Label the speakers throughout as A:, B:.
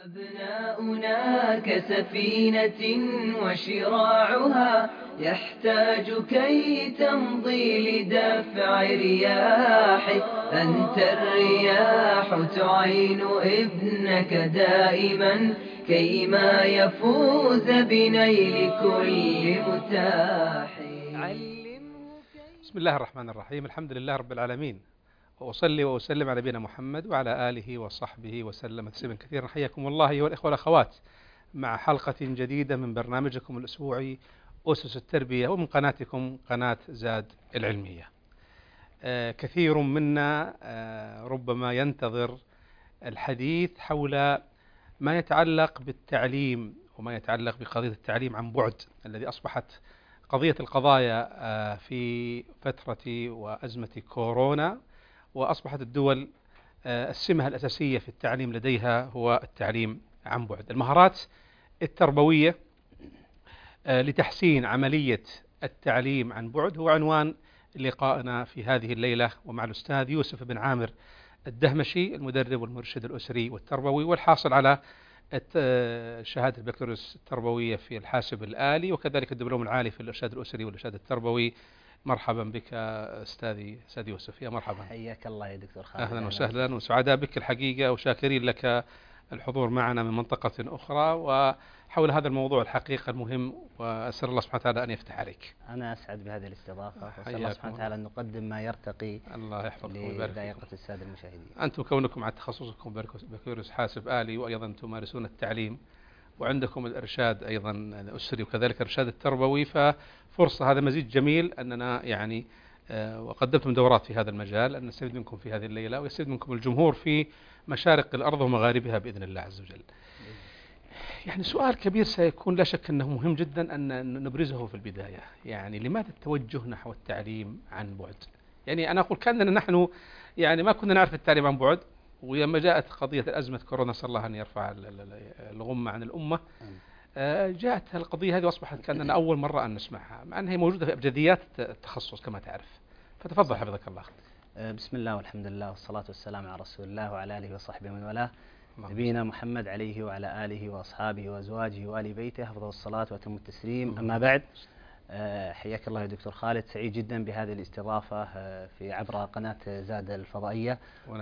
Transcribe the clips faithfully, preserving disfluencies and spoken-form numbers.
A: أبناؤنا كسفينة وشراعها يحتاج كي تمضي لدفع رياحه. أنت الرياح تعين ابنك دائما كيما يفوز بنيل كل متاح.
B: بسم الله الرحمن الرحيم. الحمد لله رب العالمين، وأصلي وأسلم على نبينا محمد وعلى آله وصحبه وسلم تسليما كثيرا. حياكم الله أيها الإخوة والأخوات مع حلقة جديدة من برنامجكم الأسبوعي أسس التربية، ومن قناتكم قناة زاد العلمية. آه كثير منا آه ربما ينتظر الحديث حول ما يتعلق بالتعليم وما يتعلق بقضية التعليم عن بعد الذي أصبحت قضية القضايا آه في فترة وأزمة كورونا، وأصبحت الدول السمة الأساسية في التعليم لديها هو التعليم عن بعد. المهارات التربوية لتحسين عملية التعليم عن بعد هو عنوان لقائنا في هذه الليلة، ومع الأستاذ يوسف بن عامر الدهمشي، المدرب والمرشد الأسري والتربوي، والحاصل على شهادة البكالوريوس التربوية في الحاسب الآلي، وكذلك الدبلوم العالي في الإرشاد الأسري والإرشاد التربوي. مرحبا بك أستاذي أستاذ يوسف، يا مرحبا.
C: حياك الله يا دكتور خالد.
B: أهلا وسهلا، وسعداء بك الحقيقة، وشاكرين لك الحضور معنا من منطقة أخرى وحول هذا الموضوع الحقيقة المهم، وأسأل الله سبحانه وتعالى أن يفتح عليك.
C: أنا أسعد بهذه الاستضافة، وأسأل الله سبحانه وتعالى أن نقدم ما يرتقي
B: الله يحفظكم ويبارك
C: لذائقة السادة المشاهدين.
B: أنتم كونكم على تخصصكم بكالوريوس حاسب آلي، وأيضا تمارسون التعليم، وعندكم الإرشاد أيضا الأسري وكذلك الإرشاد التربوي، ففرصة، هذا مزيج جميل أننا يعني وقدمتم دورات في هذا المجال، أن نستفيد منكم في هذه الليلة ويستفيد منكم الجمهور في مشارق الأرض ومغاربها بإذن الله عز وجل. يعني سؤال كبير سيكون لا شك أنه مهم جدا أن نبرزه في البداية، يعني لماذا التوجه نحو التعليم عن بعد؟ يعني أنا أقول كأننا نحن يعني ما كنا نعرف التعليم عن بعد، ولما جاءت قضية أزمة كورونا، نسأل الله أن يرفع الغمة عن الأمة، جاءت القضية هذه وأصبحت كأننا أول مرة أن نسمعها، مع أنها موجودة في أبجديات التخصص كما تعرف. فتفضل حفظك الله.
C: بسم الله والحمد لله والصلاة والسلام على رسول الله وعلى آله وصحبه ومن والاه، نبينا محمد عليه وعلى آله وأصحابه وأزواجه وآل بيته أفضل الصلاة وأتم التسليم. أما بعد، حياك الله يا دكتور خالد، سعيد جدا بهذه الاستضافة في عبر قناة زاد الفضائية،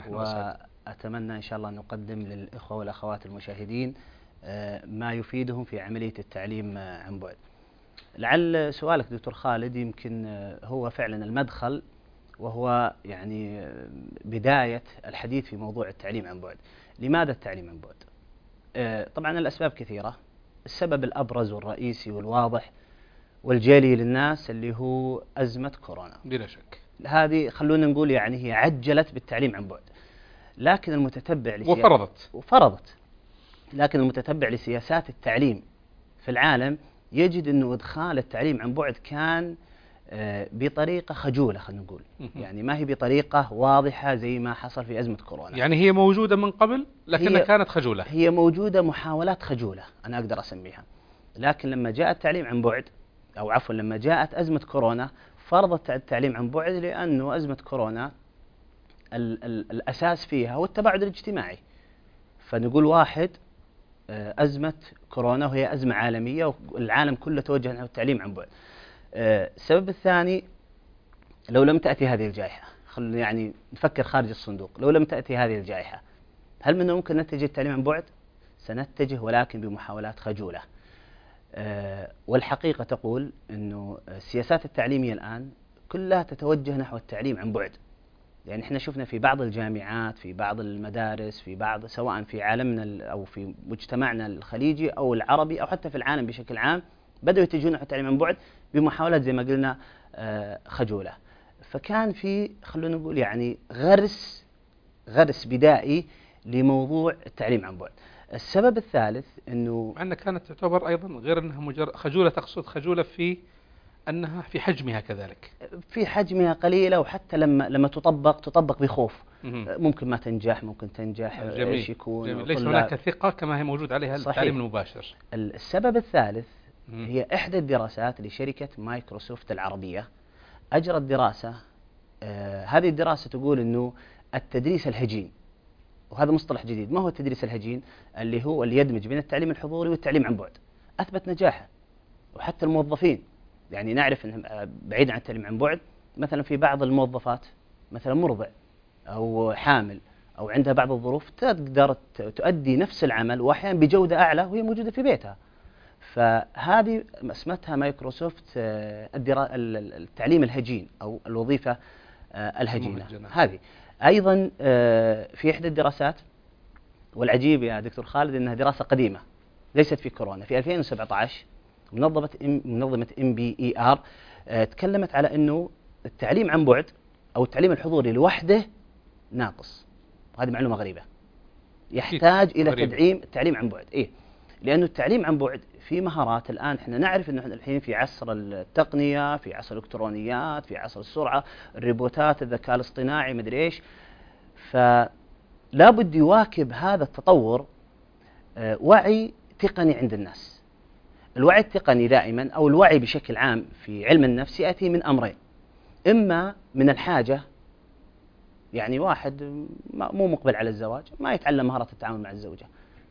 C: وأتمنى إن شاء الله أن نقدم للإخوة والأخوات المشاهدين ما يفيدهم في عملية التعليم عن بعد. لعل سؤالك دكتور خالد يمكن هو فعلا المدخل، وهو يعني بداية الحديث في موضوع التعليم عن بعد. لماذا التعليم عن بعد؟ طبعا الأسباب كثيرة. السبب الأبرز والرئيسي والواضح والجلي للناس اللي هو أزمة كورونا
B: بلا شك.
C: هذه خلونا نقول يعني هي عجلت بالتعليم عن بعد، لكن المتتبع لسياسات
B: وفرضت
C: وفرضت لكن المتتبع لسياسات التعليم في العالم يجد أنه إدخال التعليم عن بعد كان بطريقة خجولة، خلينا نقول، يعني ما هي بطريقة واضحة زي ما حصل في أزمة كورونا.
B: يعني هي موجودة من قبل لكنها كانت خجولة.
C: هي موجودة، محاولات خجولة أنا أقدر أسميها، لكن لما جاء التعليم عن بعد، أو عفوا لما جاءت أزمة كورونا، فرضت التعليم عن بعد، لأنه أزمة كورونا ال ال الأساس فيها هو التباعد الاجتماعي. فنقول واحد، أزمة كورونا وهي أزمة عالمية والعالم كله توجه نحو التعليم عن بعد. السبب الثاني، لو لم تأتي هذه الجائحة، خلونا يعني نفكر خارج الصندوق، لو لم تأتي هذه الجائحة هل من ممكن نتجه التعليم عن بعد؟ سنتجه، ولكن بمحاولات خجولة. والحقيقة تقول أنه السياسات التعليمية الآن كلها تتوجه نحو التعليم عن بعد. يعني احنا شفنا في بعض الجامعات، في بعض المدارس، في بعض سواء في عالمنا أو في مجتمعنا الخليجي أو العربي أو حتى في العالم بشكل عام، بدأوا يتجهون نحو التعليم عن بعد بمحاولات زي ما قلنا خجولة. فكان في خلونا نقول يعني غرس غرس بدائي لموضوع التعليم عن بعد. السبب الثالث أنه
B: مع أنها كانت تعتبر أيضا غير أنها مجرد خجولة، تقصد خجولة في أنها في حجمها كذلك،
C: في حجمها قليلة، وحتى لما لما تطبق تطبق بخوف، ممكن ما تنجح، ممكن تنجح،
B: جميل.
C: ايش يكون
B: جميل. ليس هناك ثقة كما هي موجود عليها التعليم المباشر.
C: السبب الثالث مم. هي إحدى الدراسات لشركة مايكروسوفت العربية، أجرت دراسة. آه هذه الدراسة تقول أنه التدريس الهجين وهذا مصطلح جديد. ما هو التدريس الهجين؟ اللي هو اللي يدمج بين التعليم الحضوري والتعليم عن بعد. أثبت نجاحه، وحتى الموظفين يعني نعرف أنهم بعيد عن التعليم عن بعد، مثلا في بعض الموظفات مثلا مرضع أو حامل أو عندها بعض الظروف تقدر تؤدي نفس العمل وأحيانا بجودة أعلى وهي موجودة في بيتها. فهذه اسمتها مايكروسوفت التعليم الهجين أو الوظيفة الهجينة. هذه أيضا في إحدى الدراسات، والعجيب يا دكتور خالد أنها دراسة قديمة ليست في كورونا، في ألفين وسبعة عشر منظمة منظمة إم بي إي آر تكلمت على أنه التعليم عن بعد أو التعليم الحضوري لوحده ناقص. وهذه معلومة غريبة، يحتاج إلى غريبة. تدعيم التعليم عن بعد. إيه؟ لأنه التعليم عن بعد في مهارات. الآن إحنا نعرف أنه الحين في عصر التقنية، في عصر الإلكترونيات، في عصر السرعة، الروبوتات، الذكاء الاصطناعي، مدري إيش. فلا بد يواكب هذا التطور آه وعي تقني عند الناس. الوعي التقني دائما أو الوعي بشكل عام في علم النفس يأتي من أمرين: إما من الحاجة، يعني واحد مو مقبل على الزواج ما يتعلم مهارات التعامل مع الزوجة،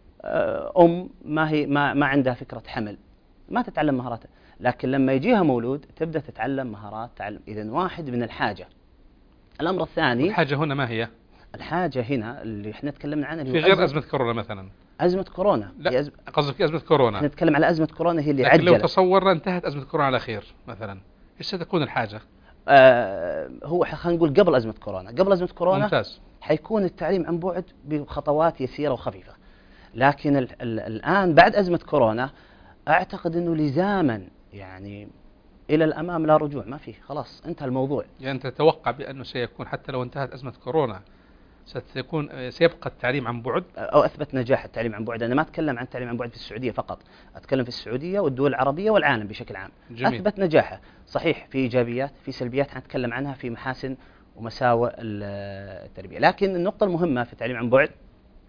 C: أم ما هي ما ما عندها فكرة حمل ما تتعلم مهاراتها، لكن لما يجيها مولود تبدأ تتعلم مهارات تعلم. إذن واحد من الحاجة. الأمر الثاني،
B: الحاجة هنا ما هي؟ الحاجة
C: هنا اللي احنا تكلمنا عنها
B: في غير أزمة كورونا مثلا.
C: أزمة كورونا
B: لا أزم... قصدك في أزمة كورونا.
C: احنا نتكلم على أزمة كورونا هي اللي
B: لكن
C: عجلت.
B: لو تصورنا انتهت أزمة كورونا على خير مثلا، ايش ستكون الحاجة؟
C: آه هو خلينا نقول قبل أزمة كورونا. قبل أزمة كورونا
B: ممتاز.
C: حيكون التعليم عن بعد بخطوات يسيرة وخفيفة، لكن ال ال الآن بعد أزمة كورونا أعتقد أنه لزاما يعني إلى الأمام لا رجوع، ما فيه، خلاص انتهى الموضوع.
B: يعني أنت تتوقع بأنه سيكون حتى لو انتهت أزمة كورونا ستكون سيبقى التعليم عن بعد؟
C: أو أثبت نجاح التعليم عن بعد. أنا ما أتكلم عن التعليم عن بعد في السعودية فقط، أتكلم في السعودية والدول العربية والعالم بشكل عام.
B: جميل.
C: أثبت نجاحه. صحيح في إيجابيات، في سلبيات حنتكلم عنها، في محاسن ومساوئ التربية. لكن النقطة المهمة في التعليم عن بعد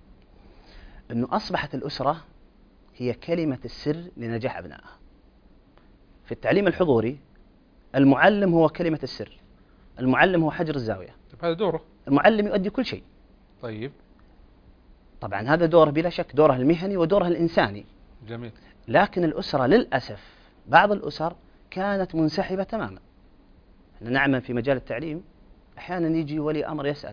C: أنه أصبحت الأسرة هي كلمة السر لنجاح أبنائها. في التعليم الحضوري المعلم هو كلمة السر، المعلم هو حجر الزاوية.
B: هذا دوره،
C: المعلم يؤدي كل شيء.
B: طيب
C: طبعا هذا دوره بلا شك، دوره المهني ودوره الإنساني.
B: جميل.
C: لكن الأسرة للأسف بعض الأسر كانت منسحبة تماما. احنا نعمل في مجال التعليم، أحيانا يجي ولي أمر يسأل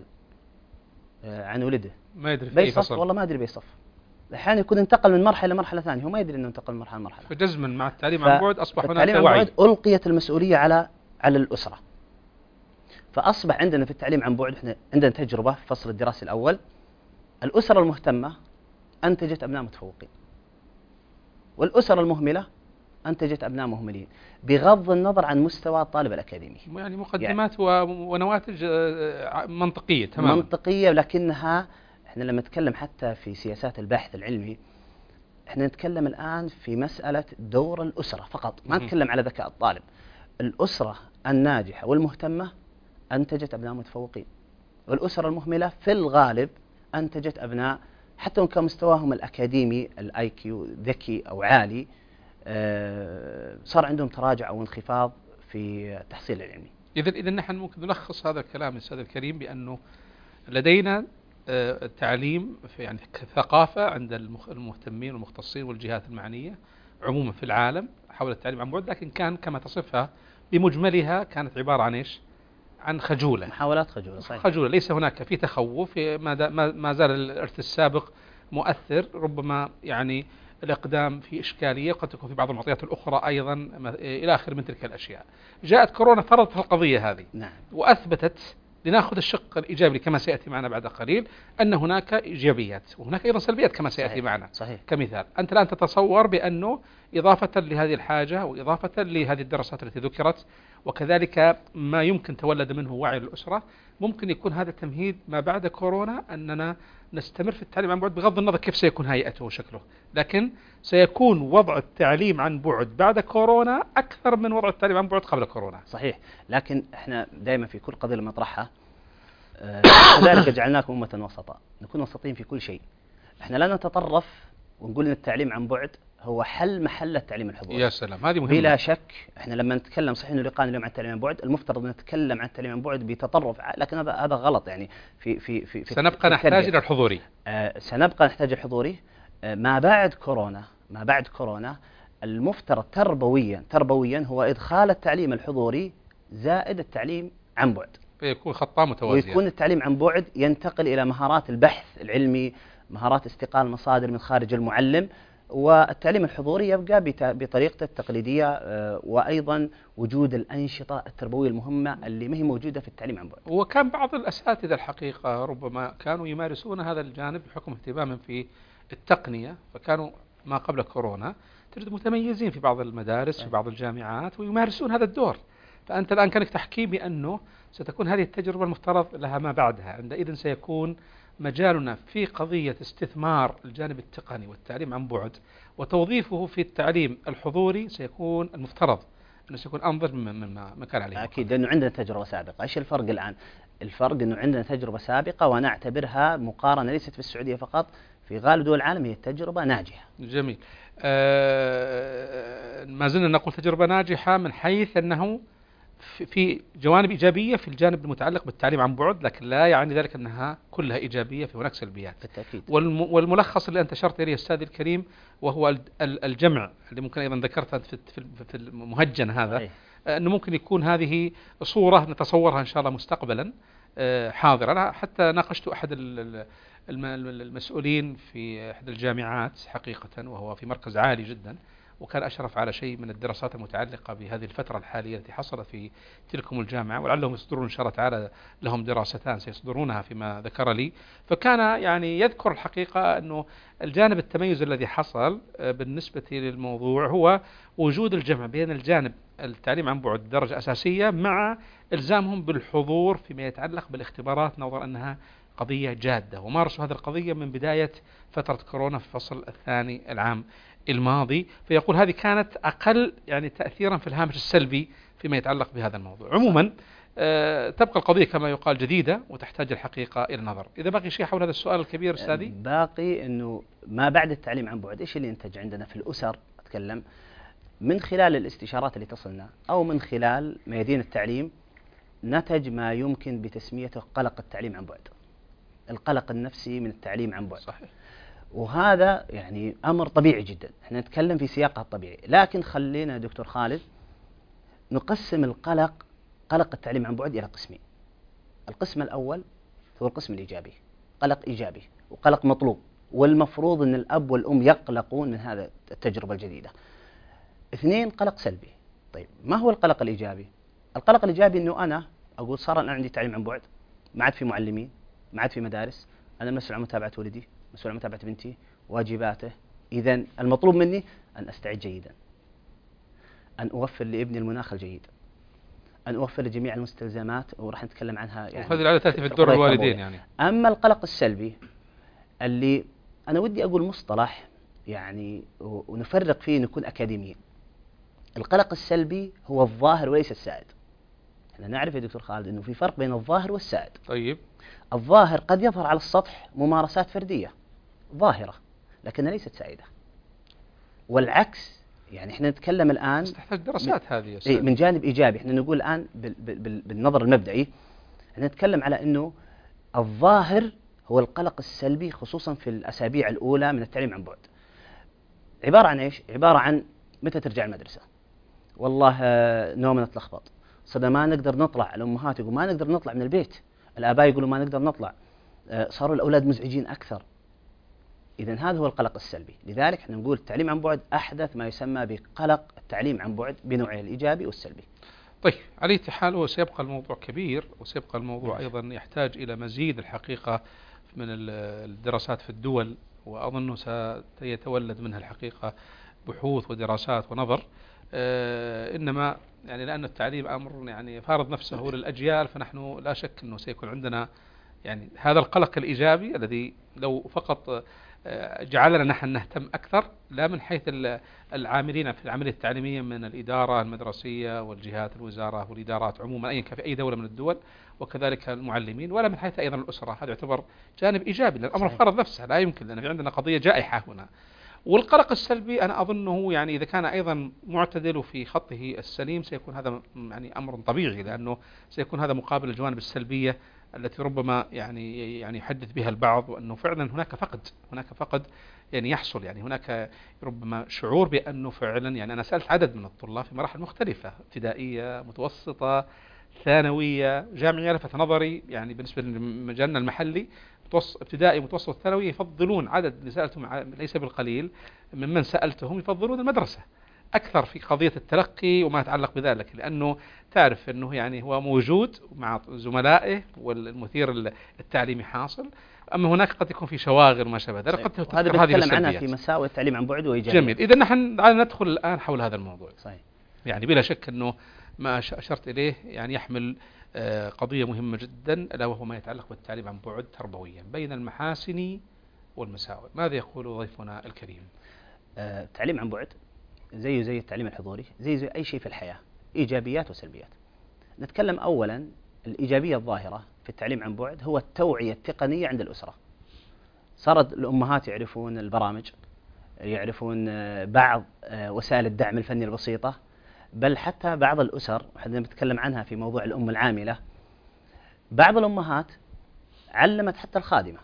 C: عن ولده
B: ما يدري في أي فصل،
C: والله ما أدري بيصف. أحيانا يكون انتقل من مرحلة لمرحلة ثانية هو ما يدري أنه انتقل من مرحلة لمرحلة.
B: فجزما مع التعليم عن بعد أصبح هناك
C: وعي.
B: وعي.
C: ألقيت المسؤولية على على الأسرة. فأصبح عندنا في التعليم عن بعد احنا عندنا تجربة في فصل الدراسي الأول، الأسرة المهتمة أنتجت أبناء متفوقين، والأسرة المهملة أنتجت أبناء مهملين، بغض النظر عن مستوى الطالب الأكاديمي.
B: يعني مقدمات يعني ونواتج منطقية تماما.
C: منطقية، لكنها احنا لما نتكلم حتى في سياسات البحث العلمي احنا نتكلم الآن في مسألة دور الأسرة فقط، ما نتكلم على ذكاء الطالب. الأسرة الناجحة والمهتمة أنتجت أبناء متفوقين، والأسرة المهملة في الغالب أنتجت أبناء حتى وإن كان مستواهم الأكاديمي الآي كيو ذكي أو عالي صار عندهم تراجع أو انخفاض في التحصيل العلمي.
B: إذن إذن نحن ممكن نلخص هذا الكلام من السادة الكريم بأنه لدينا تعليم في يعني ثقافة عند المهتمين والمختصين والجهات المعنية عموما في العالم حول التعليم عن بعد، لكن كان كما تصفها بمجملها كانت عبارة عن إيش؟ عن خجولة،
C: محاولات خجولة. صحيح.
B: خجولة، ليس هناك في تخوف، ما ما زال الإرث السابق مؤثر، ربما يعني الإقدام في إشكالية، قد تكون في بعض المعطيات الأخرى أيضا إلى آخر من تلك الأشياء. جاءت كورونا فرضت القضية هذه.
C: نعم.
B: وأثبتت، لنأخذ الشق الإيجابي كما سيأتي معنا بعد قليل، أن هناك إيجابيات وهناك أيضا سلبيات كما سيأتي
C: صحيح.
B: معنا.
C: صحيح.
B: كمثال أنت الآن تتصور بأنه إضافة لهذه الحاجة وإضافة لهذه الدراسات التي ذكرت وكذلك ما يمكن تولد منه وعي الأسرة، ممكن يكون هذا التمهيد ما بعد كورونا أننا نستمر في التعليم عن بعد بغض النظر كيف سيكون هيئته وشكله، لكن سيكون وضع التعليم عن بعد بعد كورونا أكثر من وضع التعليم عن بعد قبل كورونا.
C: صحيح. لكن احنا دائما في كل قضية مطرحها كذلك جعلناكم أمة وسطا، نكون وسطين في كل شيء. احنا لا نتطرف ونقول ان التعليم عن بعد هو حل محل التعليم الحضوري.
B: يا سلام، هذه مهمة
C: بلا شك. احنا لما نتكلم صحيح انه لقاءنا اليوم عن التعليم عن بعد، المفترض ان نتكلم عن التعليم عن بعد بتطرف، لكن هذا هذا غلط يعني في في في, في
B: سنبقى نحتاج الى الحضوري.
C: آه سنبقى نحتاج الحضوري. آه ما بعد كورونا ما بعد كورونا المفترض تربويا تربويا هو ادخال التعليم الحضوري زائد التعليم عن بعد،
B: فيكون خطا متوازيا،
C: ويكون التعليم عن بعد ينتقل الى مهارات البحث العلمي، مهارات استقاء المصادر من خارج المعلم، والتعليم الحضوري يبقى بطريقته التقليدية، وأيضا وجود الأنشطة التربوية المهمة اللي ما هي موجودة في التعليم عن بعد.
B: وكان بعض الأساتذة الحقيقة ربما كانوا يمارسون هذا الجانب بحكم اهتمامهم في التقنية، فكانوا ما قبل كورونا تجد متميزين في بعض المدارس في بعض الجامعات ويمارسون هذا الدور. فأنت الآن كانك تحكي بأنه ستكون هذه التجربة المفترض لها ما بعدها، عندئذ سيكون مجالنا في قضية استثمار الجانب التقني والتعليم عن بعد وتوظيفه في التعليم الحضوري سيكون المفترض أنه سيكون أنظر مما ما كان عليه.
C: أكيد، لأنه عندنا تجربة سابقة. إيش الفرق الآن؟ الفرق أنه عندنا تجربة سابقة ونعتبرها مقارنة ليست في السعودية فقط، في غالب دول العالم هي تجربة ناجحة.
B: جميل. آه ما زلنا نقول تجربة ناجحة من حيث أنه في جوانب إيجابية في الجانب المتعلق بالتعليم عن بعد، لكن لا يعني ذلك أنها كلها إيجابية، في هناك سلبيات
C: بالتأكيد.
B: والملخص اللي أنت أشرت إليه أستاذي الكريم وهو الجمع اللي ممكن أيضا ذكرتها في المهجن هذا أي. أنه ممكن يكون هذه صورة نتصورها إن شاء الله مستقبلا حاضر. أنا حتى ناقشت أحد المسؤولين في أحد الجامعات حقيقة، وهو في مركز عالي جدا، وكان أشرف على شيء من الدراسات المتعلقة بهذه الفترة الحالية التي حصلت في تلكم الجامعة، ولعلهم يصدرون إن شاء الله تعالى، لهم دراستان سيصدرونها فيما ذكر لي. فكان يعني يذكر الحقيقة أنه الجانب التميز الذي حصل بالنسبة للموضوع هو وجود الجمع بين الجانب التعليم عن بعد درجة أساسية مع إلزامهم بالحضور فيما يتعلق بالاختبارات، نظرا أنها قضية جادة، ومارسوا هذه القضية من بداية فترة كورونا في الفصل الثاني العام الماضي. فيقول هذه كانت أقل يعني تأثيرا في الهامش السلبي فيما يتعلق بهذا الموضوع. عموما آه تبقى القضية كما يقال جديدة وتحتاج الحقيقة إلى النظر. إذا باقي شيء حول هذا السؤال الكبير أستاذي؟
C: باقي أنه ما بعد التعليم عن بعد إيش اللي ينتج عندنا في الأسر؟ أتكلم من خلال الاستشارات اللي تصلنا أو من خلال ميادين التعليم، نتج ما يمكن بتسميته قلق التعليم عن بعد، القلق النفسي من التعليم عن بعد.
B: صحيح.
C: وهذا يعني أمر طبيعي جدا، احنا نتكلم في سياقها الطبيعي، لكن خلينا دكتور خالد نقسم القلق قلق التعليم عن بعد إلى قسمين. القسم الأول هو القسم الإيجابي، قلق إيجابي وقلق مطلوب، والمفروض أن الأب والأم يقلقون من هذا التجربة الجديدة. اثنين، قلق سلبي. طيب ما هو القلق الإيجابي؟ القلق الإيجابي أنه أنا أقول صار أنا عندي تعليم عن بعد، ما عاد في معلمين، ما عاد في مدارس، أنا مسؤول عن متابعة ولدي، مسؤول عن متابعة بنتي، واجباته. إذن المطلوب مني أن أستعد جيدا، أن أوفر لابني المناخ الجيد، أن أوفر لجميع المستلزمات، وراح نتكلم عنها يعني.
B: وهذه العادة تأتي في الدور الوالدين يعني.
C: أما القلق السلبي اللي أنا ودي أقول مصطلح يعني ونفرق فيه نكون أكاديميين. القلق السلبي هو الظاهر وليس السائد. احنا نعرف يا دكتور خالد أنه في فرق بين الظاهر والسائد.
B: طيب.
C: الظاهر قد يظهر على السطح ممارسات فردية ظاهرة لكنها ليست سائدة، والعكس يعني احنا نتكلم الآن
B: تحتاج دراسات هذه
C: من, من جانب إيجابي. احنا نقول الآن بال بال بالنظر المبدئي احنا نتكلم على أنه الظاهر هو القلق السلبي خصوصا في الأسابيع الأولى من التعليم عن بعد. عبارة عن إيش؟ عبارة عن متى ترجع المدرسة، والله نومنا تلخبط، صدق ما نقدر نطلع، الأمهات يقولوا ما نقدر نطلع من البيت، الآباء يقولوا ما نقدر نطلع، صاروا الأولاد مزعجين أكثر. إذن هذا هو القلق السلبي. لذلك احنا نقول التعليم عن بعد أحدث ما يسمى بقلق التعليم عن بعد بنوعيه الإيجابي والسلبي.
B: طيب، على أي حال وسيبقى الموضوع كبير، وسيبقى الموضوع أيضا يحتاج إلى مزيد الحقيقة من الدراسات في الدول، وأظنه سيتولد منها الحقيقة بحوث ودراسات ونظر. آه إنما يعني لأن التعليم أمر يعني فارض نفسه للأجيال، فنحن لا شك أنه سيكون عندنا يعني هذا القلق الإيجابي الذي لو فقط جعلنا نحن نهتم أكثر، لا من حيث العاملين في العملية التعليمية من الإدارة المدرسية والجهات الوزارة والإدارات عموما أي كان في أي دولة من الدول، وكذلك المعلمين، ولا من حيث أيضا الأسرة. هذا يعتبر جانب إيجابي لأن الأمر فرض نفسه، لا يمكن، لأن في عندنا قضية جائحة هنا. والقلق السلبي أنا أظنه يعني إذا كان أيضا معتدل في خطه السليم سيكون هذا يعني أمر طبيعي، لأنه سيكون هذا مقابل الجوانب السلبية التي ربما يعني يعني يحدث بها البعض، وأنه فعلا هناك فقد هناك فقد يعني يحصل، يعني هناك ربما شعور بأنه فعلا، يعني أنا سألت عدد من الطلاب في مراحل مختلفة، ابتدائية، متوسطة، ثانوية، جامعية، لفت نظري يعني بالنسبة لمجالنا المحلي ابتدائي متوسط ثانوي يفضلون، عدد اللي سألتهم ليس بالقليل ممن سألتهم يفضلون المدرسة أكثر في قضية التلقي وما يتعلق بذلك، لأنه تعرف أنه يعني هو موجود مع زملائه والمثير التعليمي حاصل، أما هناك قد يكون في شواغل وما شابه ذلك، قد
C: تذكر هذه نتكلم عنها في مساوئ التعليم عن بعد وإيجابيات.
B: جميل، إذا نحن ندخل الآن حول هذا الموضوع.
C: صحيح.
B: يعني بلا شك أنه ما أشرت إليه يعني يحمل قضية مهمة جدا، ألا وهو ما يتعلق بالتعليم عن بعد تربويا بين المحاسن والمساوئ. ماذا يقول ضيفنا الكريم؟
C: التعليم عن بعد زيه زي التعليم الحضوري، زي زي أي شيء في الحياة، إيجابيات وسلبيات. نتكلم أولا الإيجابية الظاهرة في التعليم عن بعد هو التوعية التقنية عند الأسرة. صارت الأمهات يعرفون البرامج، يعرفون بعض وسائل الدعم الفني البسيطة، بل حتى بعض الأسر، وحنا نتكلم عنها في موضوع الأم العاملة، بعض الأمهات علمت حتى الخادمة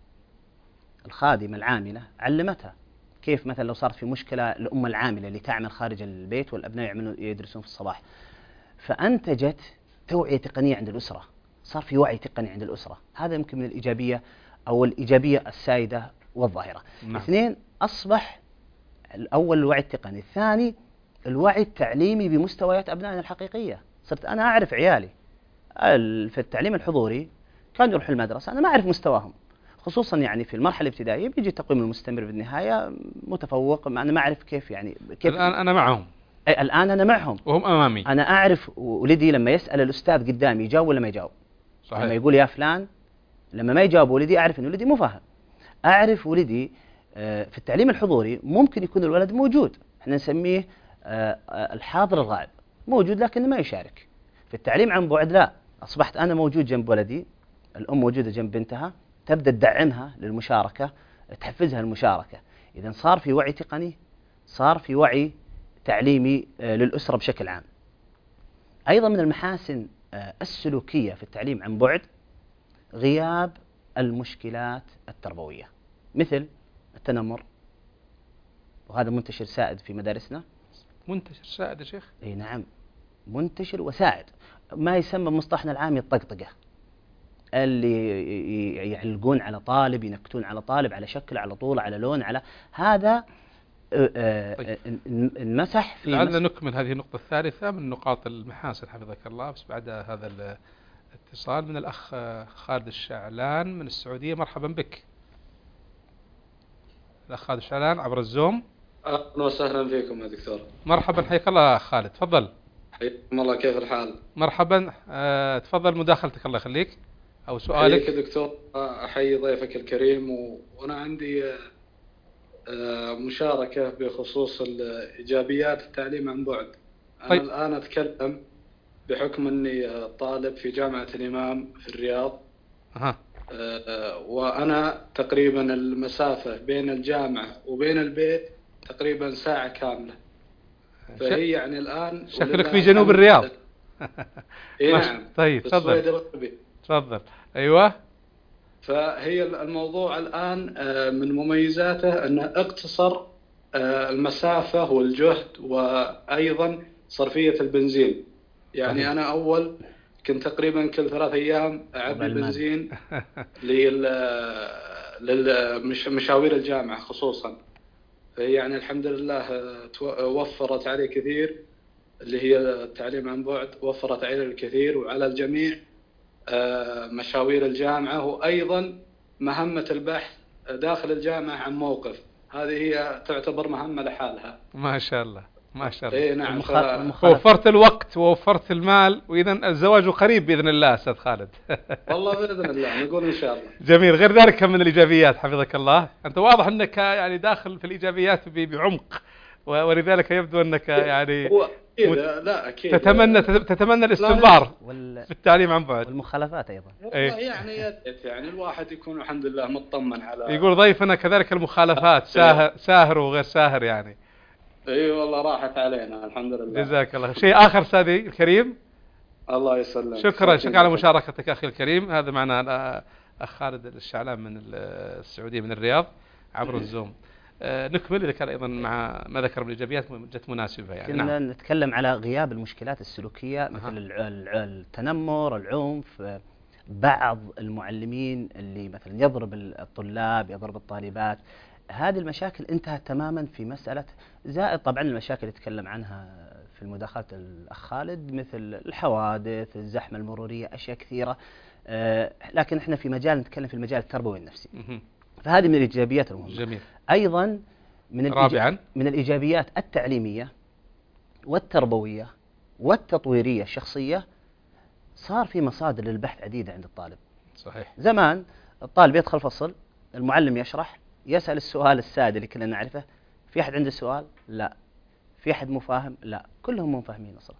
C: الخادمة العاملة علمتها كيف مثلا لو صارت في مشكلة الأم العاملة اللي تعمل خارج البيت والأبناء يعملون يدرسون في الصباح، فأنتجت توعية تقنية عند الأسرة، صار في وعي تقني عند الأسرة. هذا يمكن من الإيجابية أو الإيجابية السائدة والظاهرة. نعم. اثنين، أصبح الأول الوعي التقني، الثاني الوعي التعليمي بمستويات أبنائنا الحقيقية. صرت أنا أعرف عيالي في التعليم الحضوري كانوا يروحوا المدرسة أنا ما أعرف مستواهم، خصوصا يعني في المرحلة الابتدائية بيجي التقويم المستمر بالنهاية متفوق، أنا ما أعرف كيف يعني كيف
B: الآن أنا معهم.
C: أي الآن أنا معهم
B: وهم أمامي.
C: أنا أعرف ولدي لما يسأل الأستاذ قدامي يجاوب ولا ما يجاوب. صحيح. لما يقول يا فلان، لما ما يجاوب ولدي أعرف إن ولدي مو فاهم. أعرف ولدي في التعليم الحضوري ممكن يكون الولد موجود، احنا نسميه الحاضر الغائب، موجود لكنه ما يشارك. في التعليم عن بعد لا، أصبحت أنا موجود جنب ولدي، الأم موجودة جنب بنتها، تبدأ تدعمها للمشاركة، تحفزها المشاركة. إذن صار في وعي تقني، صار في وعي تعليمي للأسرة بشكل عام. أيضا من المحاسن السلوكية في التعليم عن بعد غياب المشكلات التربوية، مثل التنمر، وهذا منتشر سائد في مدارسنا.
B: منتشر سائد يا شيخ؟
C: اي نعم، منتشر وسائد، ما يسمى بمصطلحنا العامي الطقطقة، اللي يعلقون على طالب، ينكتون على طالب على شكل، على طول، على لون، على هذا. طيب. المسح في
B: لعلنا نكمل هذه النقطة الثالثة من نقاط المحاسن حفظك الله، بس بعد هذا الاتصال من الأخ خالد الشعلان من السعودية. مرحبا بك الأخ خالد الشعلان عبر الزوم.
D: أهلا وسهلا فيكم يا دكتور.
B: مرحبا، حياك الله خالد، تفضل.
D: حياكم الله، كيف الحال؟
B: مرحبا، أه تفضل مداخلتك الله يخليك أو سؤالك.
D: حياك دكتور، أحيي ضيفك الكريم، و... وأنا عندي أه مشاركة بخصوص الإيجابيات التعليم عن بعد. أنا طيب. الآن أتكلم بحكم أني طالب في جامعة الإمام في الرياض.
B: أه.
D: أه وأنا تقريبا المسافة بين الجامعة وبين البيت تقريبا ساعة كاملة، فهي يعني الآن
B: شكلك في جنوب الرياض.
D: إيه نعم.
B: طيب تفضل تفضل. أيوة.
D: فهي الموضوع الآن من مميزاته أنه اقتصر المسافة والجهد، وأيضا صرفية البنزين. يعني صحيح. أنا أول كنت تقريبا كل ثلاث أيام أعبي بنزين للمشاوير الجامعة خصوصا، يعني الحمد لله وفرت علي كثير، اللي هي التعليم عن بعد وفرت علي الكثير وعلى الجميع مشاوير الجامعة، وأيضا مهمة البحث داخل الجامعة عن موقف، هذه هي تعتبر مهمة لحالها.
B: ما شاء الله ما شاء الله.
D: إيه نعم. ف...
B: وفرت الوقت ووفرت المال، وإذا الزواج قريب بإذن الله أستاذ خالد.
D: والله بإذن الله، نقول إن شاء الله.
B: جميل. غير ذلك من الإيجابيات حفظك الله، أنت واضح أنك يعني داخل في الإيجابيات بعمق، ولذلك يبدو أنك يعني
D: هو أكيد لا أكيد
B: تتمنى تتمنى الاستمرار
C: وال...
B: في التعليم عن بعد
C: والمخالفات أيضا.
D: والله يعني يعني الواحد يكون الحمد لله مطمن على.
B: يقول ضيفنا كذلك المخالفات ساهر ساهر وغير ساهر يعني.
D: اي والله راحت علينا الحمد لله.
B: جزاك الله. شيء آخر سادي الكريم.
D: الله يسلمك.
B: شكرا شكرا على مشاركتك أخي الكريم. هذا معنا أخ خالد الشعلان من السعودية من الرياض عبر الزوم. نكمل إذا كان أيضا مع ما ذكر من الإيجابيات جت مناسبة يعني.
C: كنا نعم. نتكلم على غياب المشكلات السلوكية مثل أه. التنمر، العنف، بعض المعلمين اللي مثلا يضرب الطلاب، يضرب الطالبات. هذه المشاكل انتهت تماما في مسألة، زائد طبعا المشاكل اللي تكلم عنها في المداخلات الأخ خالد مثل الحوادث، الزحمة المرورية، أشياء كثيرة. أه لكن احنا في مجال نتكلم في المجال التربوي النفسي. فهذه من الإيجابيات المهمة.
B: جميل.
C: أيضا من,
B: رابعا
C: من الإيجابيات التعليمية والتربوية والتطويرية الشخصية، صار في مصادر للبحث عديدة عند الطالب.
B: صحيح.
C: زمان الطالب يدخل فصل، المعلم يشرح، يسأل السؤال السادة اللي كلنا نعرفه، في أحد عنده سؤال؟ لا. في أحد مو فاهم؟ لا. كلهم مو فاهمين أصلا.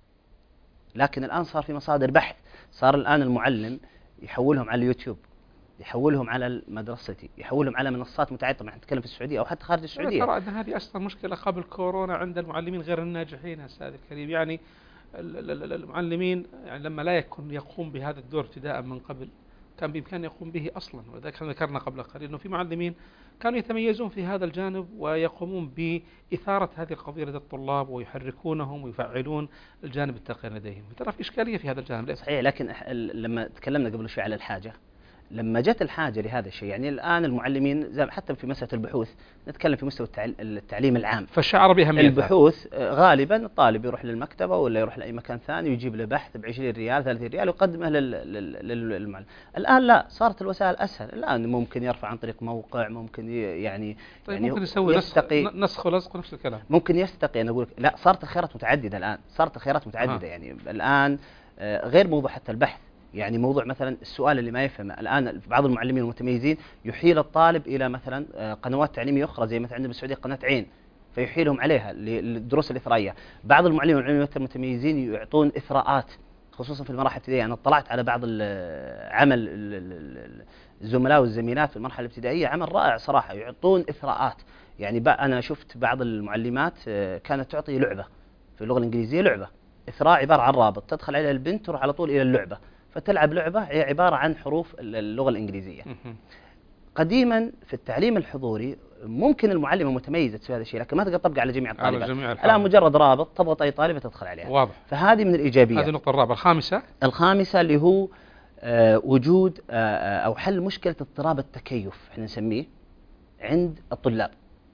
C: لكن الآن صار في مصادر بحث، صار الآن المعلم يحولهم على اليوتيوب، يحولهم على مدرستي، يحولهم على منصات متعددة. طبعا نتكلم في السعودية أو حتى خارج السعودية.
B: ترى أن هذه أصلا مشكلة قبل كورونا عند المعلمين غير الناجحين أستاذ الكريم. يعني المعلمين يعني لما لا يكون يقوم بهذا الدور ابتداء من قبل كان بإمكانه يقوم به أصلا. ولذلك ذكرنا قبل قليل أنه في معلمين كانوا يتميزون في هذا الجانب ويقومون بإثارة هذه القضية لدى الطلاب ويحركونهم ويفعلون الجانب التقني لديهم. ترى في إشكالية في هذا الجانب.
C: صحيح. لكن لما تكلمنا قبل شوي على الحاجة، لما جت الحاجة لهذا الشيء، يعني الآن المعلمين زي حتى في مسألة البحوث، نتكلم في مستوى التعليم العام،
B: فشعر بأهميتها.
C: البحوث غالبا الطالب يروح للمكتبة ولا يروح لأي مكان ثاني ويجيب له بحث بعشرين ريال ثلاثين ريال ويقدمه للمعلم. الآن لا، صارت الوسائل أسهل. الآن ممكن يرفع عن طريق موقع، ممكن يعني
B: طيب
C: يعني
B: ممكن يسوي
C: يستقي
B: نسخ ولصق نفس الكلام.
C: ممكن يستقي. أنا أقول لا، صارت الخيارات متعددة الآن، صارت الخيارات متعددة. آه. يعني الآن غير موضوع حتى البحث، يعني موضوع مثلا السؤال اللي ما يفهمه الآن بعض المعلمين المتميزين يحيل الطالب إلى مثلا قنوات تعليمية أخرى زي مثلا عندنا بالسعودية قناة عين، فيحيلهم عليها للدروس الإثرائية. بعض المعلمين المتميزين يعطون إثراءات خصوصا في المراحل الابتدائية. أنا اطلعت على بعض عمل الزملاء والزميلات في المرحلة الابتدائية، عمل رائع صراحة، يعطون إثراءات. يعني أنا شفت بعض المعلمات كانت تعطي لعبة في اللغة الإنجليزية، لعبة إثراء عبارة عن رابط تدخل عليها البنت تروح على طول إلى اللعبة، فتلعب لعبة هي عبارة عن حروف اللغة الإنجليزية. قديما في التعليم الحضوري ممكن المعلم متميز تسوي هذا الشيء، لكن ما تقدر تطبق على جميع الطالبات. الآن مجرد رابط تضغط أي طالبة تدخل عليها.
B: واضح.
C: فهذه من الإيجابيات.
B: هذه النقطة الرابعة. الخامسة
C: الخامسة اللي هو آه وجود آه أو حل مشكلة اضطراب التكيف احنا نسميه عند الطلاب،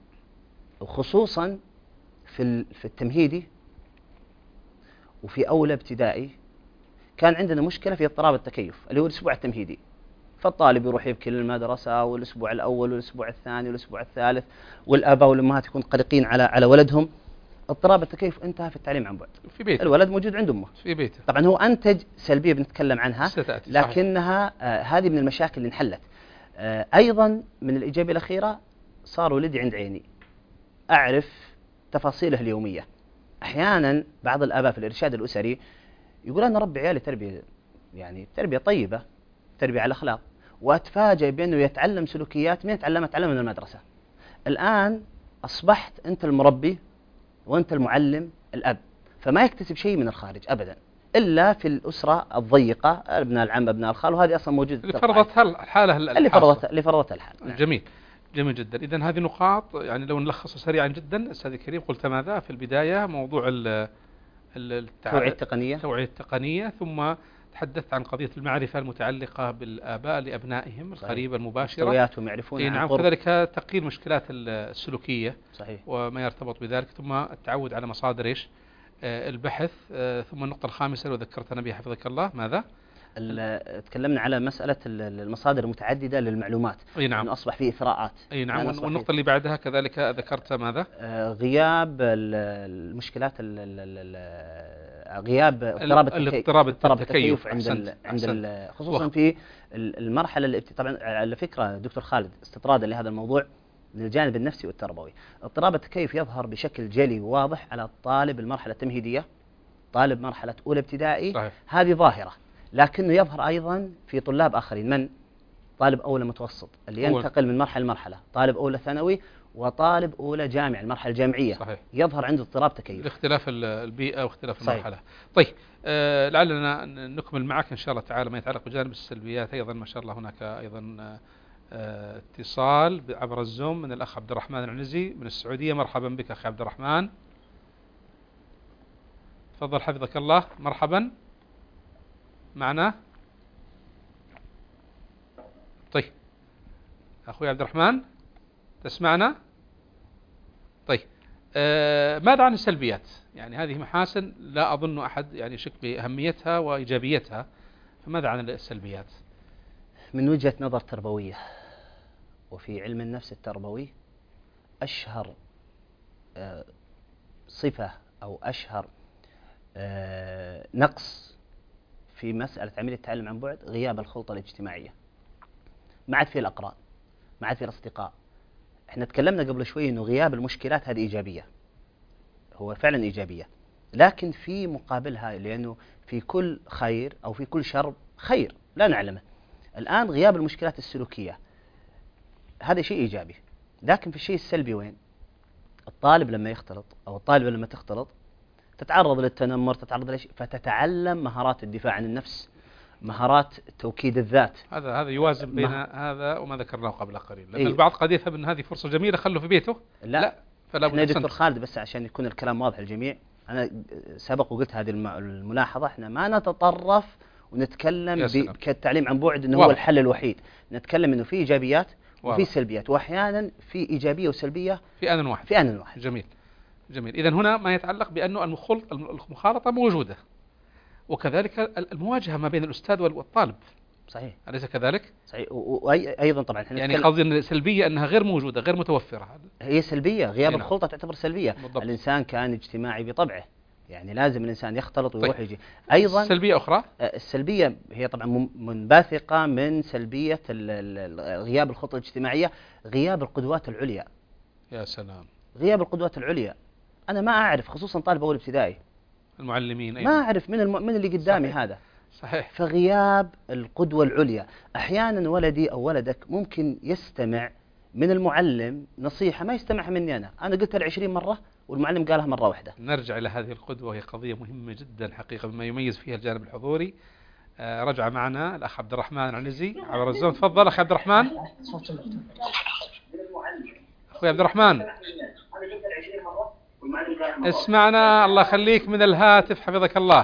C: وخصوصا في في التمهيدي وفي أولى ابتدائي. كان عندنا مشكلة في اضطراب التكيف اللي هو الأسبوع التمهيدي، فالطالب يروح يبكي للمدرسة والأسبوع الأول والأسبوع الثاني والأسبوع الثالث، والآباء والأمهات يكون قلقين على على ولدهم. اضطراب التكيف انتهى في التعليم عن بعد
B: في بيته،
C: الولد موجود عند أمه
B: في بيته.
C: طبعا هو أنتج سلبية بنتكلم عنها
B: ستأتي.
C: لكنها آه هذه من المشاكل اللي انحلت. آه أيضا من الإيجابية الأخيرة، صار ولدي عند عيني، أعرف تفاصيله اليومية. أحيانا بعض الآباء في الإرشاد الأسري يقول أنا ربي عيالي تربية يعني تربية طيبة، تربية على الأخلاق، وأتفاجئ بأنه يتعلم سلوكيات من يتعلمها تعلمها من المدرسة. الآن أصبحت أنت المربي وأنت المعلم الأب، فما يكتسب شيء من الخارج أبدا إلا في الأسرة الضيقة، ابناء العم ابناء الخال، وهذه أصلا موجودة
B: اللي فرضتها الحالة
C: اللي فرضتها اللي فرضتها الحالة.
B: نعم. جميل جميل جدا. إذن هذه نقاط يعني لو نلخص سريعا جدا أستاذ كريم، قلت ماذا في البداية؟ موضوع
C: التوعية التقنية
B: التوعية التقنية، ثم تحدثت عن قضية المعرفة المتعلقة بالآباء لأبنائهم القريبة المباشرة،
C: مستوياتهم يعرفون.
B: نعم. كذلك تقييم المشكلات السلوكية.
C: صحيح.
B: وما يرتبط بذلك، ثم التعود على مصادر إيش؟ آه البحث. آه ثم النقطة الخامسة لو ذكرتنا بها حفظك الله ماذا؟
C: تكلمنا على مسألة المصادر المتعددة للمعلومات.
B: أي نعم.
C: أنه أصبح فيه إثراءات.
B: أي نعم. والنقطة اللي بعدها كذلك ذكرت ماذا؟
C: آه غياب المشكلات غياب اضطراب التكيف عند
B: أحسنت.
C: ال عند
B: أحسنت.
C: ال خصوصا وقت. في المرحلة اللي طبعا على فكرة دكتور خالد استطرادا لهذا الموضوع، من الجانب النفسي والتربوي. اضطراب التكيف يظهر بشكل جلي وواضح على الطالب المرحلة التمهيدية، طالب مرحلة أولى ابتدائي. صحيح. هذه ظاهرة، لكنه يظهر أيضا في طلاب آخرين. من؟ طالب أولى متوسط اللي ينتقل من مرحلة لمرحلة، طالب أولى ثانوي، وطالب أولى جامعة المرحلة الجامعية. صحيح. يظهر عنده اضطراب تكيف
B: لاختلاف البيئة واختلاف المرحلة. طيب آه لعلنا نكمل معك إن شاء الله تعالى ما يتعلق بجانب السلبيات. أيضا ما شاء الله هناك أيضا آه اتصال عبر الزوم من الأخ عبد الرحمن العنزي من السعودية. مرحبا بك أخي عبد الرحمن، تفضل حفظك الله. مرحبا معنا. طيب أخوي عبد الرحمن تسمعنا؟ طيب آه ماذا عن السلبيات؟ يعني هذه محاسن لا أظن أحد يعني يشك بأهميتها وإيجابيتها، فماذا عن السلبيات؟
C: من وجهة نظر تربوية وفي علم النفس التربوي، أشهر آه صفة أو أشهر آه نقص في مسألة عملية التعلم عن بعد غياب الخلطة الاجتماعية. ما عاد في الأقران، ما عاد في الأصدقاء. احنا تكلمنا قبل شوي انه غياب المشكلات هذه ايجابيه، هو فعلا ايجابيه، لكن في مقابلها لانه في كل خير او في كل شر خير لا نعلمه. الان غياب المشكلات السلوكيه هذا شيء ايجابي، لكن في الشيء السلبي وين؟ الطالب لما يختلط او الطالبه لما تختلط تتعرض للتنمر، تتعرض لشيء، فتتعلم مهارات الدفاع عن النفس، مهارات توكيد الذات.
B: هذا هذا يوازن بين مه... هذا وما ذكرناه قبل قليل، لأن إيه؟ البعض قد يفهم أن هذه فرصة جميلة خلوا في بيته.
C: لا, لا. فلا احنا دكتور خالد بس عشان يكون الكلام واضح للجميع، أنا سبق وقلت هذه الملاحظة، احنا ما نتطرف ونتكلم كالتعليم عن بعد أنه هو الحل الوحيد. نتكلم أنه في إيجابيات وفي سلبيات، وأحيانا في إيجابية وسلبية
B: في آن واحد.
C: في آن واحد.
B: جميل جميل. إذن هنا ما يتعلق بأنه المخالطة موجودة، وكذلك المواجهة ما بين الأستاذ والطالب.
C: صحيح.
B: أليس كذلك؟
C: صحيح. وأيضا طبعا
B: يعني قصدي سلبية أنها غير موجودة غير متوفرة.
C: هي سلبية، غياب الخلطة تعتبر سلبية. بالضبط. الإنسان كان اجتماعي بطبعه، يعني لازم الإنسان يختلط ويروح طيب. يجي. أيضا
B: سلبية أخرى،
C: السلبية هي طبعا منبثقة من سلبية غياب الخلطة الاجتماعية، غياب القدوات العليا.
B: يا سلام.
C: غياب القدوات العليا، أنا ما أعرف خصوصا طالب أول ابتدائي،
B: المعلمين
C: أيضا ما أعرف من الم... من اللي قدامي. صحيح. هذا
B: صحيح.
C: فغياب القدوة العليا. أحيانا ولدي أو ولدك ممكن يستمع من المعلم نصيحة ما يستمعها مني أنا أنا قلتها العشرين مرة والمعلم قالها مرة واحدة.
B: نرجع إلى هذه القدوة، هي قضية مهمة جدا حقيقة، بما يميز فيها الجانب الحضوري. آه رجع معنا الأخ عبد الرحمن العنزي عبر الزوم. تفضل أخي عبد الرحمن. أخوي عبد الرحمن اسمعنا، الله يخليك من الهاتف حفظك الله.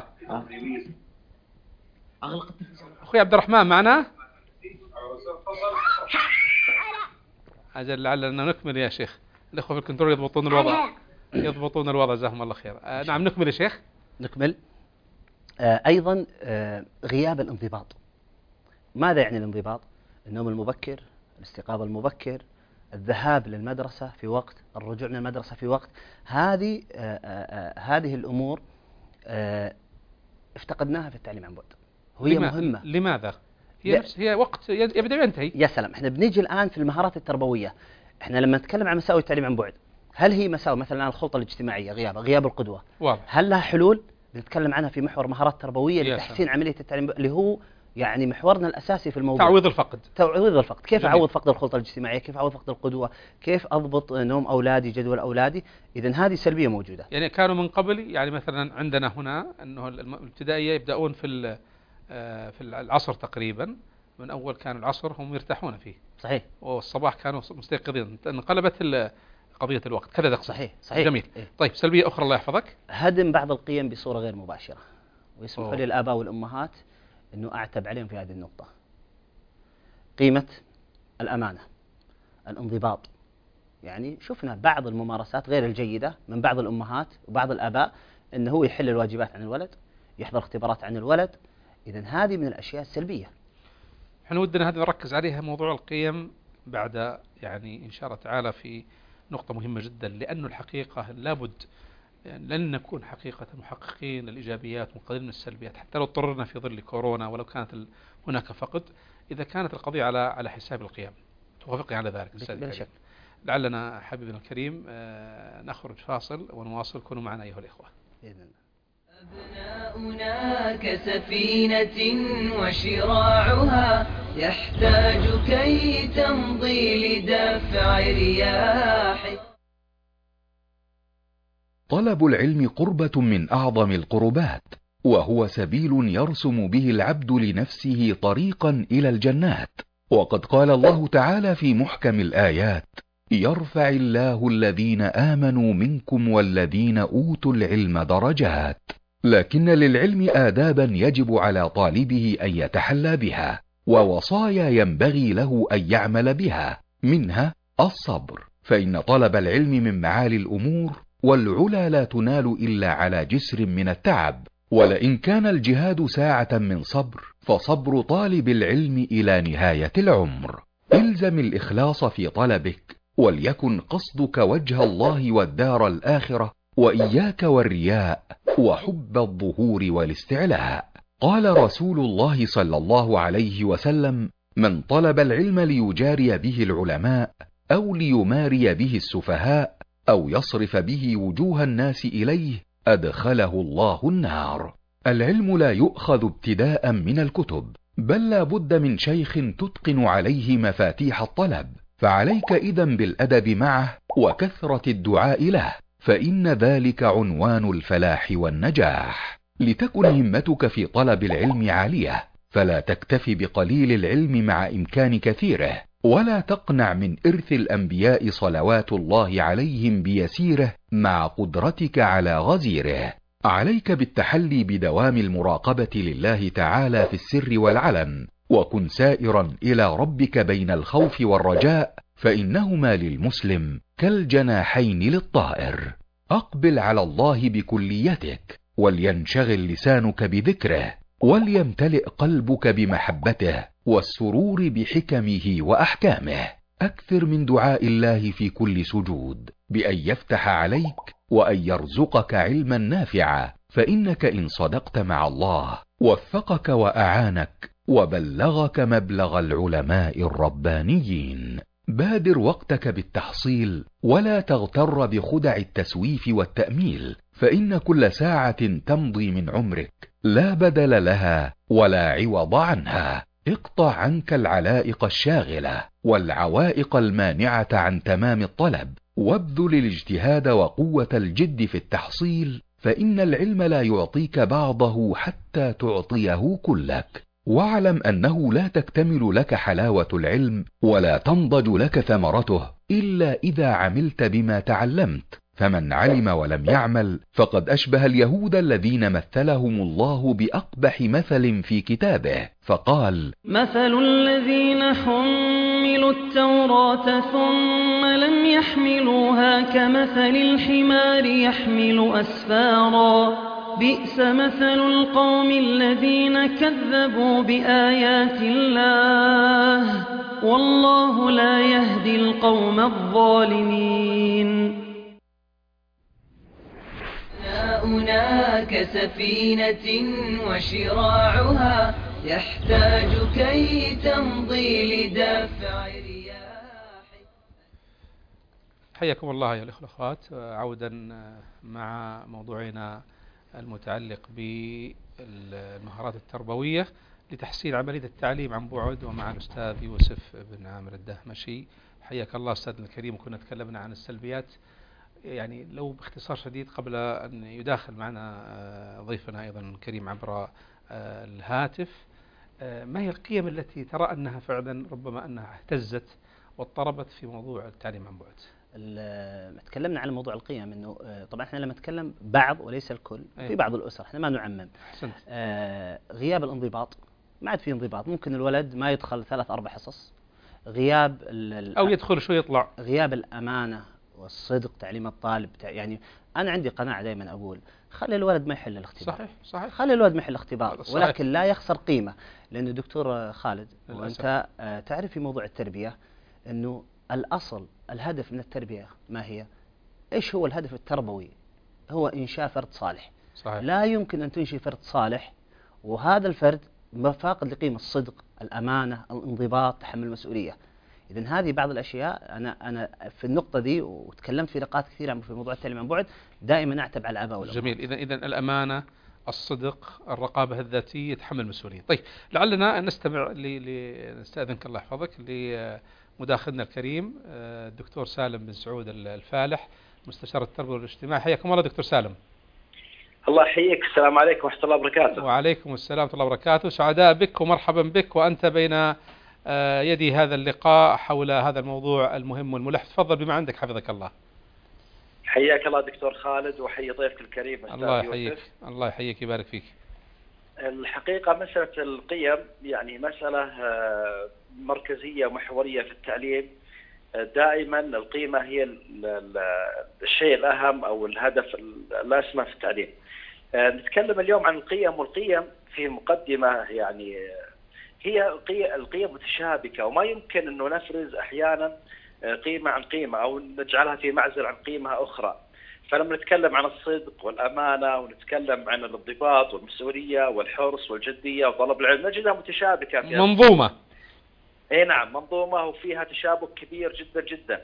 B: أخوي عبد الرحمن معنا؟ أجل لعلنا نكمل يا شيخ. الأخوة في الكنترول يضبطون الوضع يضبطون الوضع جزاهم الله خير. آه نعم نكمل يا شيخ.
C: نكمل. آه أيضا آه غياب الانضباط. ماذا يعني الانضباط؟ النوم المبكر، الاستيقاظ المبكر، الذهاب للمدرسة في وقت، الرجوع من المدرسة في وقت. هذه آه آه هذه الأمور آه افتقدناها في التعليم عن بعد، وهي
B: لما
C: مهمة.
B: لماذا؟ هي نفس هي وقت يبدأ وينتهي.
C: يا سلام. احنا بنيجي الآن في المهارات التربوية. احنا لما نتكلم عن مساوئ التعليم عن بعد، هل هي مساوئ مثلا الخلطة الاجتماعية، غياب غياب القدوة؟
B: واضح.
C: هل لها حلول؟ نتكلم عنها في محور مهارات تربوية لتحسين عملية التعليم، اللي هو يعني محورنا الأساسي في الموضوع.
B: تعويض الفقد.
C: تعويض الفقد. كيف جميل. أعوض فقد الخلطة الاجتماعية؟ كيف أعوض فقد القدوة؟ كيف أضبط نوم أولادي، جدول أولادي؟ إذن هذه سلبية موجودة.
B: يعني كانوا من قبل، يعني مثلا عندنا هنا أنه الابتدائية يبدأون في في العصر تقريبا، من أول كان العصر هم يرتاحون فيه.
C: صحيح.
B: والصباح كانوا مستيقظين. انقلبت قضية الوقت كذا دقيقة.
C: صحيح صحيح.
B: جميل.
C: إيه؟
B: طيب سلبية أخرى الله يحفظك.
C: هدم بعض القيم بصورة غير مباشرة، ويسمح للآباء والأمهات أنه أعتب عليهم في هذه النقطة. قيمة الأمانة، الانضباط. يعني شفنا بعض الممارسات غير الجيدة من بعض الأمهات وبعض الآباء، أنه هو يحل الواجبات عن الولد، يحضر اختبارات عن الولد. إذن هذه من الأشياء السلبية.
B: احنا ودنا هذا نركز عليها، موضوع القيم، بعد يعني إن شاء الله تعالى في نقطة مهمة جدا، لأنه الحقيقة لابد يعني لن نكون حقيقة محققين للإيجابيات وقليل من السلبيات، حتى لو اضطررنا في ظل كورونا ولو كانت هناك فقد، إذا كانت القضية على على حساب القيم. توافقني على ذلك؟
C: بلا شك.
B: لعلنا حبيبنا الكريم نخرج فاصل ونواصل. كونوا معنا أيها الإخوة
C: بإذن الله.
A: أبناؤنا كسفينة وشراعها يحتاج كي تمضي لدفع رياح.
E: طلب العلم قربة من أعظم القربات، وهو سبيل يرسم به العبد لنفسه طريقا إلى الجنات. وقد قال الله تعالى في محكم الآيات: يرفع الله الذين آمنوا منكم والذين أوتوا العلم درجات. لكن للعلم آدابا يجب على طالبه أن يتحلى بها، ووصايا ينبغي له أن يعمل بها، منها الصبر، فإن طلب العلم من معالي الأمور، والعلا لا تنال إلا على جسر من التعب. ولئن كان الجهاد ساعة من صبر، فصبر طالب العلم إلى نهاية العمر. إلزم الإخلاص في طلبك، وليكن قصدك وجه الله والدار الآخرة، وإياك والرياء وحب الظهور والاستعلاء. قال رسول الله صلى الله عليه وسلم: من طلب العلم ليجاري به العلماء، أو ليماري به السفهاء، أو يصرف به وجوه الناس إليه، أدخله الله النار. العلم لا يؤخذ ابتداء من الكتب، بل لا بد من شيخ تتقن عليه مفاتيح الطلب، فعليك إذن بالأدب معه وكثرة الدعاء له، فإن ذلك عنوان الفلاح والنجاح. لتكن همتك في طلب العلم عالية، فلا تكتفي بقليل العلم مع إمكان كثيره، ولا تقنع من إرث الأنبياء صلوات الله عليهم بيسيره مع قدرتك على غزيره. عليك بالتحلي بدوام المراقبة لله تعالى في السر والعلن، وكن سائرا إلى ربك بين الخوف والرجاء، فإنهما للمسلم كالجناحين للطائر. أقبل على الله بكليتك، ولينشغل لسانك بذكره، وليمتلئ قلبك بمحبته والسرور بحكمه وأحكامه. أكثر من دعاء الله في كل سجود بأن يفتح عليك وأن يرزقك علما نافعا، فإنك إن صدقت مع الله وفقك وأعانك وبلغك مبلغ العلماء الربانيين. بادر وقتك بالتحصيل، ولا تغتر بخدع التسويف والتأميل، فإن كل ساعة تمضي من عمرك لا بدل لها ولا عوض عنها. اقطع عنك العلائق الشاغلة والعوائق المانعة عن تمام الطلب، وابذل الاجتهاد وقوة الجد في التحصيل، فإن العلم لا يعطيك بعضه حتى تعطيه كلك. واعلم أنه لا تكتمل لك حلاوة العلم ولا تنضج لك ثمرته إلا إذا عملت بما تعلمت، فمن علم ولم يعمل فقد أشبه اليهود الذين مثلهم الله بأقبح مثل في كتابه، فقال:
F: مثل الذين حملوا التوراة ثم لم يحملوها كمثل الحمار يحمل أسفارا، بئس مثل القوم الذين كذبوا بآيات الله، والله لا يهدي القوم الظالمين.
A: أبناؤنا كسفينة وشراعها يحتاج كي تمضي لدفع رياح.
B: حياكم الله يا الأخوة والأخوات. عودا مع موضوعنا المتعلق بالمهارات التربوية لتحسين عملية التعليم عن بعد، ومع الأستاذ يوسف بن عامر الدهمشي. حياك الله أستاذنا الكريم. كنا تكلمنا عن السلبيات، يعني لو باختصار شديد قبل أن يداخل معنا ضيفنا أيضا الكريم عبر الهاتف، ما هي القيم التي ترى أنها فعلا ربما أنها اهتزت واضطربت في موضوع التعليم عن بعد؟
C: تكلمنا عن موضوع القيم، انه طبعا احنا لما نتكلم بعض وليس الكل، في بعض الاسر احنا ما نعمم. آه غياب الانضباط، ما عاد في انضباط، ممكن الولد ما يدخل ثلاث اربع حصص، غياب
B: او يدخل شو يطلع،
C: غياب الامانه والصدق، تعليم الطالب. يعني انا عندي قناعه دائما اقول خلي الولد ما يحل الاختبار.
B: صحيح صحيح،
C: خلي الولد ما يحل الاختبار، ولكن لا يخسر قيمه. لانه دكتور خالد وانت آه تعرف في موضوع التربيه انه الأصل الهدف من التربية ما هي؟ إيش هو الهدف التربوي؟ هو إنشاء فرد صالح.
B: صحيح.
C: لا يمكن أن تنشئ فرد صالح وهذا الفرد فاقد لقيمة الصدق، الأمانة، الانضباط، تحمل المسؤولية. إذن هذه بعض الأشياء أنا أنا في النقطة دي وتكلمت في نقاط كثيرة في موضوع التعليم عن بعد، دائما أعتب على الآباء والأمهات.
B: جميل. إذا إذا الأمانة، الصدق، الرقابة الذاتية، يتحمل المسؤولية. طيب لعلنا نستمع ل نستأذنك الله يحفظك لمداخلنا الكريم الدكتور سالم بن سعود الفالح، مستشار التربية والاجتماع. حياكم الله دكتور سالم.
G: الله يحييك. السلام عليكم ورحمة الله وبركاته.
B: وعليكم السلام ورحمة الله وبركاته. سعداء بك ومرحبا بك وأنت بين يدي هذا اللقاء حول هذا الموضوع المهم والملح. تفضل بما عندك حفظك الله.
G: حياك الله دكتور خالد وحيي ضيفك الكريم أستاذ
B: الله يحييك.
G: يوسف.
B: الله يحييك يبارك فيك.
G: الحقيقة مسألة القيم يعني مسألة مركزية ومحورية في التعليم. دائما القيمة هي الشيء الأهم أو الهدف الأسمى في التعليم. نتكلم اليوم عن القيم، والقيم في مقدمة يعني هي القيم متشابكة وما يمكن أنه نفرز أحيانا قيمة عن قيمة أو نجعلها في معزل عن قيمة أخرى. فلما نتكلم عن الصدق والأمانة ونتكلم عن الانضباط والمسؤولية والحرص والجدية وطلب العلم نجدها متشابكة في
B: منظومة.
G: اي نعم، منظومة وفيها تشابك كبير جدا جدا.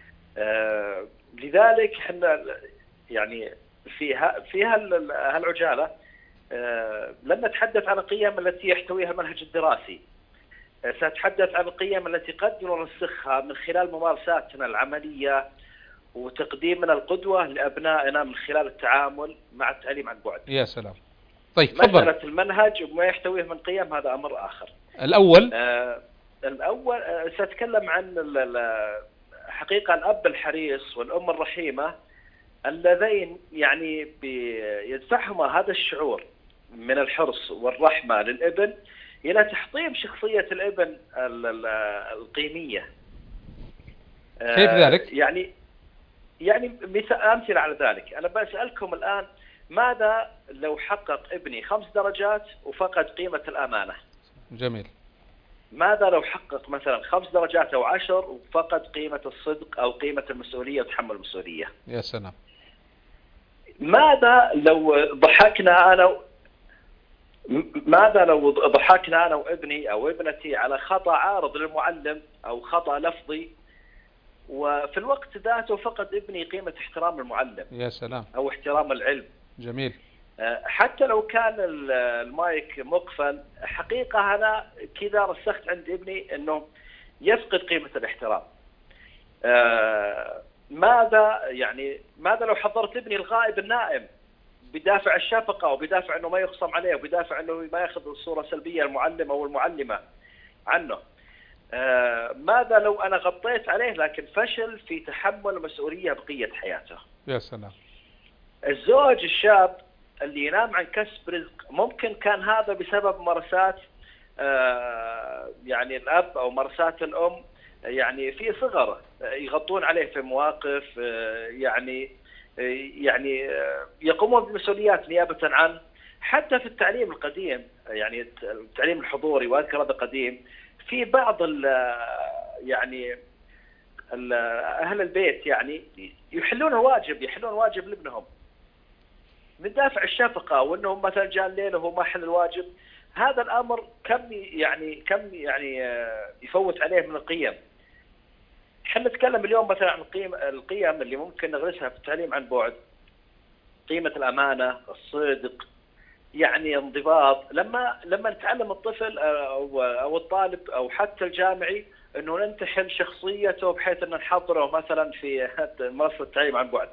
G: آه لذلك احنا يعني في في هالعجالة آه لن نتحدث عن القيم التي يحتويها المنهج الدراسي. آه سأتحدث عن القيم التي قد نرسخها من خلال ممارساتنا العملية وتقديمنا القدوة لأبنائنا من خلال التعامل مع التعليم عن بعد.
B: يا سلام. طيب تفضل.
G: مسألة المنهج وما يحتويه من قيم هذا أمر آخر.
B: الأول
G: آه الأول آه سأتكلم عن حقيقة الأب الحريص والأم الرحيمة اللذين يعني يدفعهما هذا الشعور من الحرص والرحمة للابن إلى تحطيم شخصية الابن القيمية.
B: كيف ذلك؟
G: يعني يعني أمثلة على ذلك. أنا بسألكم الآن، ماذا لو حقق ابني خمس درجات وفقد قيمة الأمانة؟
B: جميل.
G: ماذا لو حقق مثلا خمس درجات أو عشر وفقد قيمة الصدق أو قيمة المسؤولية وتحمل المسؤولية؟
B: يا سلام.
G: ماذا لو ضحكنا أنا ماذا لو ضحكنا أنا وابني أو ابنتي على خطأ عارض للمعلم أو خطأ لفظي وفي الوقت ذاته فقد ابني قيمة احترام المعلم؟
B: يا سلام.
G: أو احترام العلم.
B: جميل.
G: حتى لو كان المايك مقفل، حقيقة أنا كذا رسخت عند ابني أنه يفقد قيمة الاحترام. ماذا يعني ماذا لو حضرت ابني الغائب النائم بدافع الشفقة وبدافع أنه ما يخصم عليه وبدافع أنه ما يأخذ صورة سلبية المعلم أو المعلمة عنه؟ آه ماذا لو أنا غطيت عليه لكن فشل في تحمل مسؤولية بقية حياته؟
B: يا سلام.
G: الزوج الشاب اللي ينام عن كسب رزق ممكن كان هذا بسبب ممارسات آه يعني الأب أو ممارسات الأم يعني في صغره يغطون عليه في مواقف آه يعني آه يعني آه يقومون بمسؤوليات نيابة عنه. حتى في التعليم القديم يعني التعليم الحضوري، وأذكر هذا قديم، في بعض ال يعني ال أهل البيت يعني يحلون واجب يحلون واجب لابنهم من دافع الشفقة وأنهم مثلا جاء الليل وهو ما حل الواجب. هذا الأمر كم يعني كم يعني يفوت عليه من القيم. احنا نتكلم اليوم مثلا عن القيم القيم اللي ممكن نغرسها في التعليم عن بعد. قيمة الأمانة، الصدق، يعني انضباط. لما لما نتعلم الطفل او او الطالب او حتى الجامعي انه ننتحل شخصيته بحيث ان نحضره مثلا في منصه التعليم عن بعد،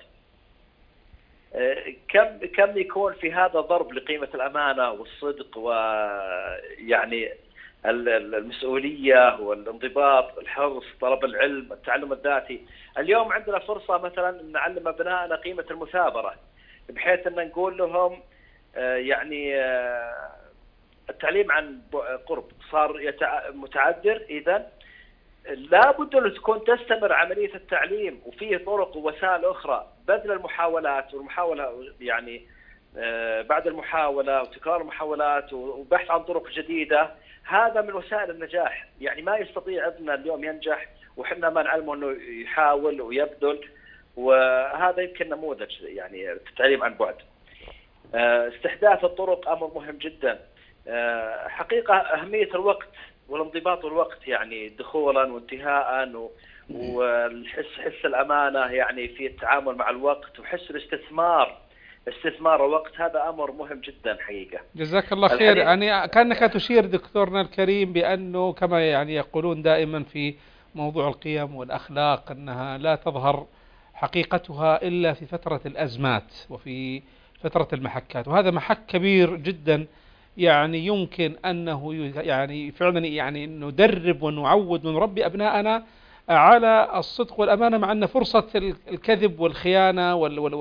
G: كم كم يكون في هذا ضرب لقيمه الامانه والصدق ويعني المسؤوليه والانضباط، الحرص، طلب العلم، التعلم الذاتي. اليوم عندنا فرصه مثلا نعلم ابنائنا قيمه المثابره بحيث ان نقول لهم يعني التعليم عن قرب صار متعذر، إذن لابد أن تكون تستمر عملية التعليم وفيه طرق ووسائل أخرى، بذل المحاولات والمحاولة يعني بعد المحاولة وتكرار المحاولات وبحث عن طرق جديدة. هذا من وسائل النجاح. يعني ما يستطيع ابننا اليوم ينجح وحنا ما نعلمه أنه يحاول ويبذل، وهذا يمكن نموذج يعني التعليم عن بعد. استحداث الطرق أمر مهم جدا. حقيقة أهمية الوقت والانضباط والوقت، يعني دخولا وانتهاء و... والحس حس الأمانة يعني في التعامل مع الوقت، وحس الاستثمار استثمار الوقت، هذا أمر مهم جدا حقيقة.
B: جزاك الله خير. يعني كأنك تشير دكتورنا الكريم بأنه كما يعني يقولون دائما في موضوع القيم والأخلاق أنها لا تظهر حقيقتها إلا في فترة الأزمات وفي فترة المحكات، وهذا محك كبير جدا. يعني يمكن أنه يعني فعلا يعني ندرب ونعود ونربي أبناءنا على الصدق والأمانة، مع أن فرصة الكذب والخيانة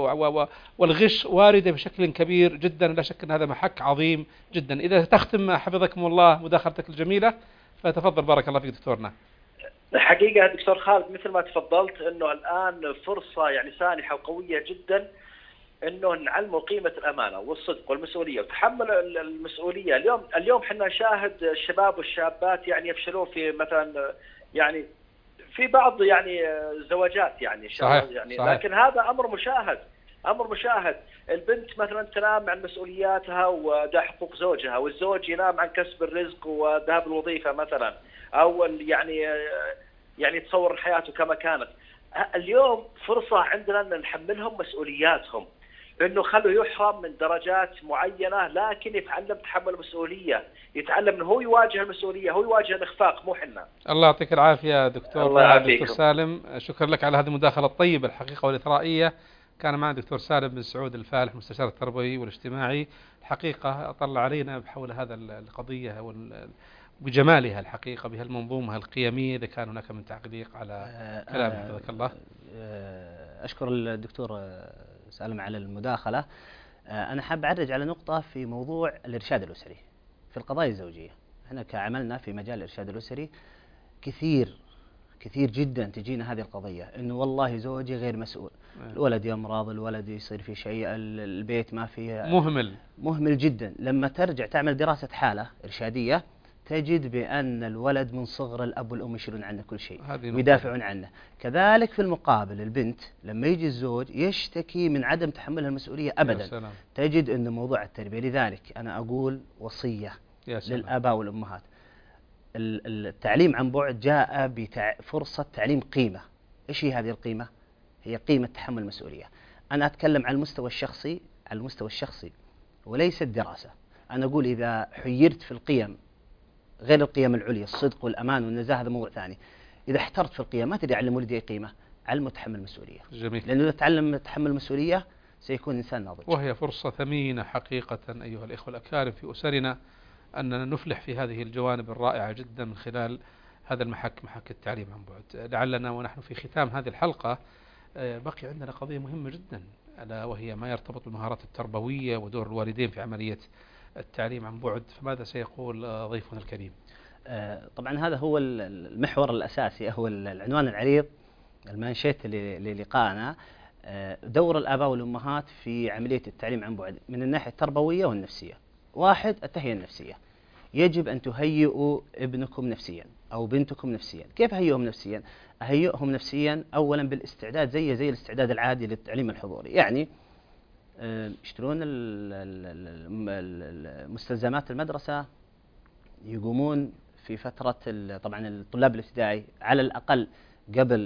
B: والغش واردة بشكل كبير جدا. لا شك أن هذا محك عظيم جدا. إذا تختم حفظكم الله مداخلتك الجميلة فتفضل بارك الله فيك دكتورنا.
G: حقيقة دكتور خالد مثل ما تفضلت أنه الآن فرصة يعني سانحة وقوية جدا أنه نعلموا قيمة الأمانة والصدق والمسؤولية وتحمل المسؤولية. اليوم اليوم حنا نشاهد الشباب والشابات يعني يفشلون في مثلا يعني في بعض يعني زواجات يعني
B: صحيح.
G: يعني
B: صحيح.
G: لكن هذا أمر مشاهد أمر مشاهد. البنت مثلا تنام عن مسؤولياتها وده حقوق زوجها، والزوج ينام عن كسب الرزق وذهاب الوظيفة مثلا، أو يعني يعني تصور حياته كما كانت. اليوم فرصة عندنا أن نحملهم مسؤولياتهم، انه خلوا يحرم من درجات معينه لكن يتعلم تحمل المسؤوليه، يتعلم انه هو يواجه المسؤوليه، هو يواجه الاخفاق مو حنا.
B: الله يعطيك العافيه دكتور.
G: الله
B: دكتور سالم، شكرا لك على هذه المداخله الطيبه الحقيقه والاثرائيه. كان معنا دكتور سالم بن سعود الفالح مستشار التربوي والاجتماعي. الحقيقه اطلع علينا حول هذا القضيه بجمالها الحقيقه بهالمنظومه القيميه. اذا كان هناك من تعليق على كلام حفظك الله.
C: اشكر الدكتور سالم على المداخلة. أنا حاب أعرج على نقطة في موضوع الإرشاد الأسري في القضايا الزوجية. احنا كعملنا في مجال الإرشاد الأسري كثير كثير جدا تجينا هذه القضية، إنه والله زوجي غير مسؤول، الولد يمرض، الولد يصير في شيء، البيت ما فيه،
B: مهمل
C: مهمل جدا. لما ترجع تعمل دراسة حالة إرشادية تجد بأن الولد من صغر الأب والأم يشيلون عنه كل شيء ويدافعون عنه. كذلك في المقابل البنت لما يجي الزوج يشتكي من عدم تحملها المسؤولية أبدا، تجد أن موضوع التربية. لذلك أنا أقول وصية للآباء والأمهات، التعليم عن بعد جاء بفرصة تعليم قيمة. إيش هي هذه القيمة؟ هي قيمة تحمل المسؤولية. أنا أتكلم على المستوى الشخصي، على المستوى الشخصي وليس الدراسة. أنا أقول إذا حيرت في القيم غير القيم العليا، الصدق والأمان والنزاهة، هذا موضوع ثاني. إذا احترت في القيم ما تدري علم ولدي قيمة، علمه تحمل المسؤولية.
B: جميل.
C: لأنه إذا تعلم تحمل المسؤولية سيكون إنسان ناضج.
B: وهي فرصة ثمينة حقيقة أيها الإخوة الأكارم في أسرنا أننا نفلح في هذه الجوانب الرائعة جدا من خلال هذا المحك، محك التعليم عن بعد. لعلنا ونحن في ختام هذه الحلقة بقي عندنا قضية مهمة جدا، ألا وهي ما يرتبط بالمهارات التربوية ودور الوالدين في عملية التعليم عن بعد. فماذا سيقول ضيفنا الكريم؟
C: طبعا هذا هو المحور الأساسي، هو العنوان العريض المانشيت للقائنا، دور الآباء والأمهات في عملية التعليم عن بعد من الناحية التربوية والنفسية. واحد، التهيئة النفسية. يجب أن تهيئوا ابنكم نفسيا أو بنتكم نفسيا. كيف أهيئهم نفسيا؟ أهيئهم نفسيا أولا بالاستعداد زي زي الاستعداد العادي للتعليم الحضوري. يعني يشترون مستلزمات المدرسة، يقومون في فترة طبعا الطلاب الابتدائي على الأقل قبل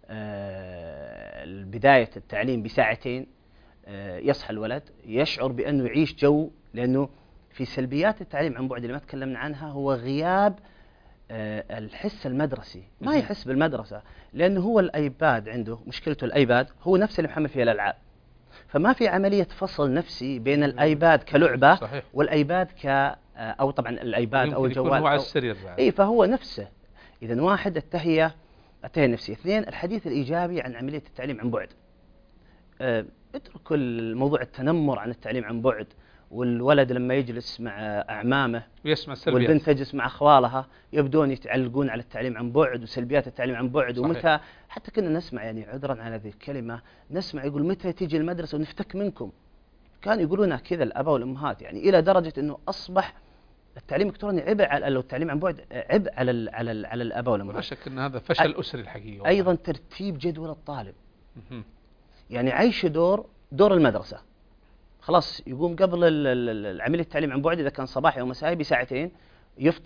C: بداية التعليم بساعتين يصحى الولد يشعر بأنه يعيش جو. لأنه في سلبيات التعليم عن بعد اللي ما تكلمنا عنها هو غياب الحس المدرسي. ما يحس بالمدرسة لأنه هو الأيباد عنده، مشكلته الأيباد هو نفس اللي محمل فيه الألعاب، فما في عملية فصل نفسي بين الأيباد كلعبة صحيح. والأيباد ك أو طبعا الأيباد أو الجوال
B: هو على السرير.
C: إيه، فهو نفسه. إذن واحد التهيئة التهيئة النفسية. اثنين، الحديث الإيجابي عن عملية التعليم عن بعد. أه اتركوا الموضوع التنمر عن التعليم عن بعد، والولد لما يجلس مع أعمامه
B: ويسمع سلبيات،
C: والبنت تجلس مع أخوالها يبدون يتعلقون على التعليم عن بعد وسلبيات التعليم عن بعد. صحيح. ومتى حتى كنا نسمع، يعني عذرا على هذه الكلمة، نسمع يقول متى تيجي المدرسة ونفتك منكم. كانوا يقولونها كذا الآباء والأمهات، يعني إلى درجة أنه أصبح التعليم الإلكتروني عبء على التعليم عن بعد عبء على ال على ال على الآباء والأمهات.
B: لا شك أن هذا فشل أسري الحقيقة.
C: أيضا ترتيب جدول الطالب. يعني عيش دور دور المدرسة. خلاص يقوم قبل عملية التعليم عن بعد إذا كان صباحي أو مسائي بساعتين، يفطر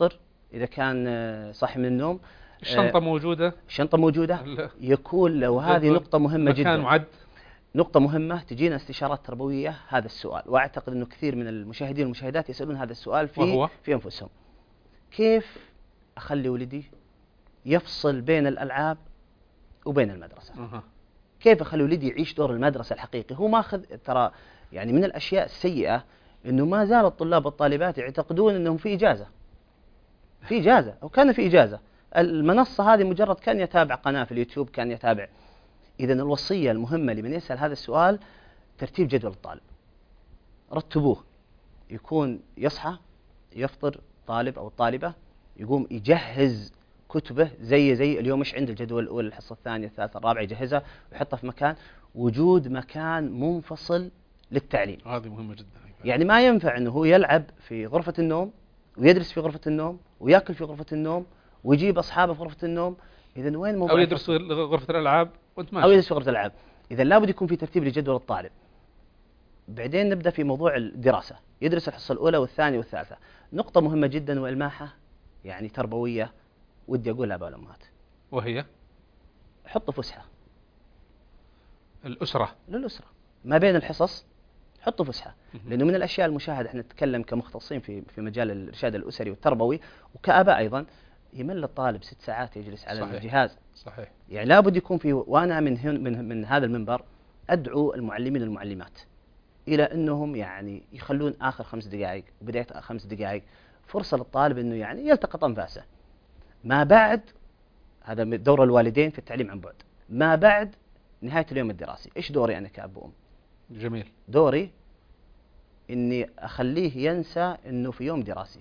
C: إذا كان آه، صاحي من النوم
B: الشنطة موجودة،
C: الشنطة موجودة،
B: لا.
C: يكون لو هذه نقطة مهمة جدا،
B: مكان معد،
C: نقطة مهمة. تجينا استشارات تربوية هذا السؤال، وأعتقد أنه كثير من المشاهدين والمشاهدات يسألون هذا السؤال في
B: وهو؟
C: في أنفسهم: كيف أخلي ولدي يفصل بين الألعاب وبين المدرسة؟
B: أه.
C: كيف أخلي ولدي يعيش دور المدرسة الحقيقي؟ هو ماخذ، ترى يعني من الأشياء السيئة أنه ما زال الطلاب والطالبات يعتقدون أنهم في إجازة، في إجازة أو كان في إجازة. المنصة هذه مجرد كان يتابع قناة في اليوتيوب، كان يتابع. إذا الوصية المهمة لمن يسأل هذا السؤال ترتيب جدول الطالب، رتبوه. يكون يصحى يفطر طالب أو الطالبة، يقوم يجهز كتبه زي زي اليوم إيش عند الجدول الأول، الحصة الثانية الثالثة الرابعة، يجهزها ويحطها في مكان. وجود مكان منفصل للتعليم
B: هذه مهمة جدا.
C: يعني ما ينفع أنه هو يلعب في غرفة النوم ويدرس في غرفة النوم ويأكل في غرفة النوم ويجيب أصحابه في غرفة النوم. إذا وين موضوع؟
B: أو يدرس في غرفة الألعاب وأنت ماشي،
C: أو يدرس في غرفة الألعاب. إذا لابد يكون في ترتيب لجدول الطالب. بعدين نبدأ في موضوع الدراسة، يدرس الحصة الأولى والثانية والثالثة. نقطة مهمة جدا وإلماحة يعني تربوية ودي أقولها أبا الأمهات،
B: وهي
C: حطوا فسحة
B: الأسرة
C: للأسرة ما بين الحصص، حطوا فسحة. لأنه من الأشياء المشاهدة، احنا نتكلم كمختصين في في مجال الإرشاد الأسري والتربوي وكآباء أيضا، يمل الطالب ست ساعات يجلس على
B: صحيح.
C: الجهاز.
B: صحيح.
C: يعني لابد يكون في، وأنا من هن من من هذا المنبر أدعو المعلمين والمعلمات إلى أنهم يعني يخلون آخر خمس دقائق وبداية خمس دقائق فرصة للطالب أنه يعني يلتقط أنفاسه. ما بعد هذا دور الوالدين في التعليم عن بعد. ما بعد نهاية اليوم الدراسي، إيش دوري أنا كأب وأم؟
B: جميل.
C: دوري إني أخليه ينسى إنه في يوم دراسي.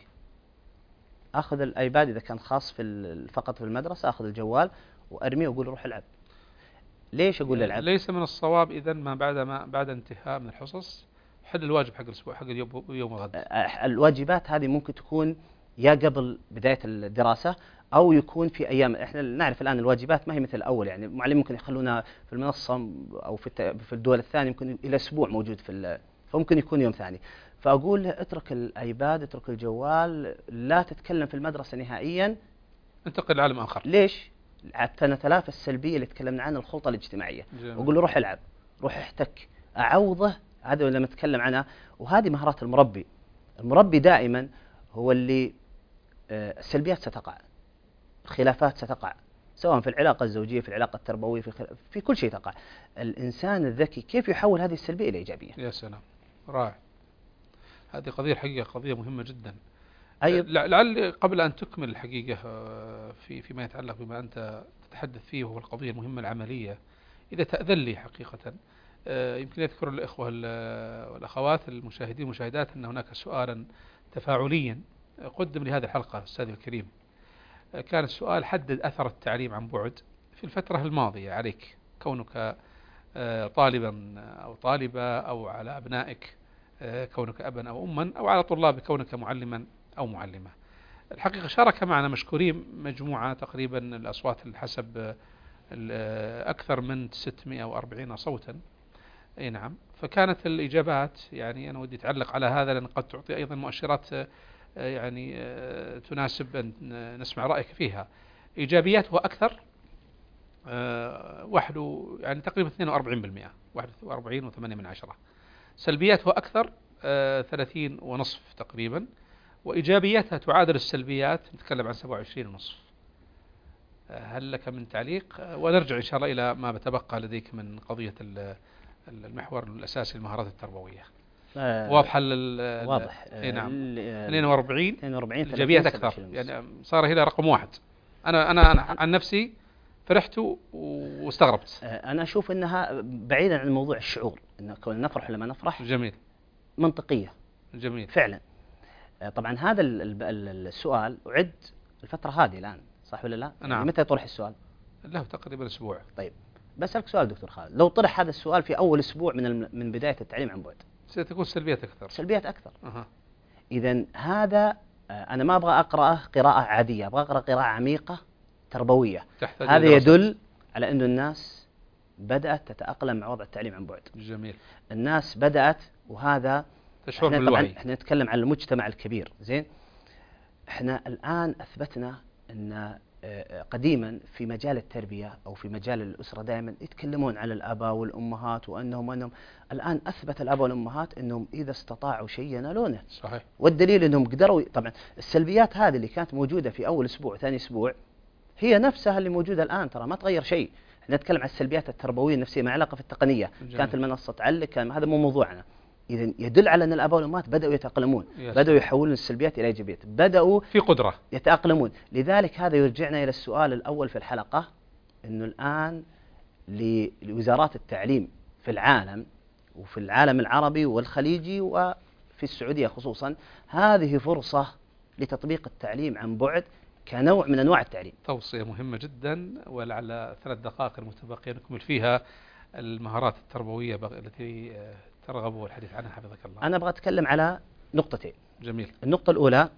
C: أخذ الآيباد إذا كان خاص في فقط في المدرسة، أخذ الجوال وأرميه وأقول روح العب. ليش أقول العب؟
B: ليس من الصواب إذا ما بعد ما بعد انتهاء من الحصص حل الواجب حق الأسبوع حق اليوم يوم الغد.
C: الواجبات هذه ممكن تكون يا قبل بداية الدراسة أو يكون في أيام. إحنا نعرف الآن الواجبات ما هي مثل الأول، يعني المعلم ممكن يخلونها في المنصة أو في في الدول الثانية ممكن إلى أسبوع موجود في، فممكن يكون يوم ثاني. فأقول له اترك الآيباد، اترك الجوال، لا تتكلم في المدرسة نهائيا،
B: انتقل لعالم آخر.
C: ليش؟ حتى نتلافى السلبية اللي تكلمنا عنها، الخلطة الاجتماعية. وأقول له روح العب، روح احتك، أعوضه. هذا لما نتكلم عنها، وهذه مهارات المربي. المربي دائما هو اللي آه السلبيات ستقع، الخلافات ستقع، سواء في العلاقة الزوجية، في العلاقة التربوية، في, خل... في كل شيء تقع. الإنسان الذكي كيف يحول هذه السلبية إلى إيجابية؟
B: يا سلام، رائع. هذه قضية الحقيقة قضية مهمة جدا.
C: أيضا
B: لعل قبل أن تكمل الحقيقة في فيما يتعلق بما أنت تتحدث فيه وهو القضية المهمة العملية، إذا تأذن لي حقيقة يمكن يذكر الإخوة والأخوات المشاهدين والمشاهدات أن هناك سؤالا تفاعليا قدم لهذه الحلقة أستاذي الكريم. كان السؤال: حدد أثر التعليم عن بعد في الفترة الماضية عليك كونك طالبا أو طالبة، أو على أبنائك كونك أبا أو أما، أو على طلاب كونك معلما أو معلمة. الحقيقة شارك معنا مشكورين مجموعة تقريبا الأصوات حسب أكثر من ستمائة وأربعين صوتا. أي نعم. فكانت الإجابات يعني أنا ودي أتعلق على هذا لأن قد تعطي أيضا مؤشرات يعني تناسب أن نسمع رأيك فيها. إيجابياته أكثر واحد يعني تقريبا اثنين وأربعين بالمئة، واحد وأربعين وثمانية من عشرة. سلبياته أكثر ثلاثين ونصف تقريبا، وإيجابياتها تعادل السلبيات، نتكلم عن سبعة وعشرين ونصف. هل لك من تعليق؟ ونرجع إن شاء الله إلى ما بتبقى لديك من قضية المحور الأساسي المهارات التربوية. آه واضح ال
C: واضح.
B: اي نعم. اثنين وأربعين
C: اثنين وأربعين
B: إيجابيات أكثر، يعني صار هنا رقم واحد. أنا أنا أنا عن نفسي فرحت واستغربت.
C: أنا أشوف أنها بعيدا عن موضوع الشعور، أن كون نفرح لما نفرح.
B: جميل.
C: منطقية.
B: جميل.
C: فعلا. طبعا هذا السؤال أعد الفترة هذه الآن، صح ولا لا؟
B: نعم.
C: يعني متى يطرح السؤال؟
B: له تقريبا أسبوع.
C: طيب بسألك سؤال دكتور خالد، لو طرح هذا السؤال في أول أسبوع من من بداية التعليم عن بعد
B: ستكون سلبيات أكثر.
C: سلبيات أكثر.
B: أه.
C: إذا هذا أنا ما أبغى أقرأه قراءة عادية، أبغى أقرأ قراءة عميقة تربوية. هذا يدل على أن الناس بدأت تتأقلم مع وضع التعليم عن بعد.
B: جميل.
C: الناس بدأت، وهذا
B: تشعر
C: احنا
B: بالوعي.
C: احنا نتكلم عن المجتمع الكبير، زين. احنا الآن أثبتنا أن قديما في مجال التربية أو في مجال الأسرة دائما يتكلمون على الآباء والأمهات وأنهم أنهم الآن أثبت الآباء والأمهات أنهم إذا استطاعوا شيء ينالونه.
B: صحيح.
C: والدليل أنهم قدروا. طبعا السلبيات هذه اللي كانت موجودة في أول أسبوع ثاني أسبوع هي نفسها اللي موجودة الآن، ترى ما تغير شيء. احنا نتكلم عن السلبيات التربوية النفسية ما علاقة في التقنية. جميل. كانت المنصة تعلق، كان هذا مو موضوعنا. إذا يدل على أن الآباء والأمهات بدأوا يتأقلمون، بدأوا يحولون السلبيات إلى إيجابيات، بدأوا
B: في قدرة
C: يتأقلمون. لذلك هذا يرجعنا إلى السؤال الأول في الحلقة، أنه الآن لوزارات التعليم في العالم وفي العالم العربي والخليجي وفي السعودية خصوصا هذه فرصة لتطبيق التعليم عن بعد كنوع من أنواع التعليم.
B: توصية مهمة جدا، ولعل ثلاث دقائق المتبقية نكمل فيها المهارات التربوية التي ترغبوا الحديث عنها حفظك الله.
C: أنا أبغى أتكلم على نقطتين.
B: جميل.
C: النقطة الأولى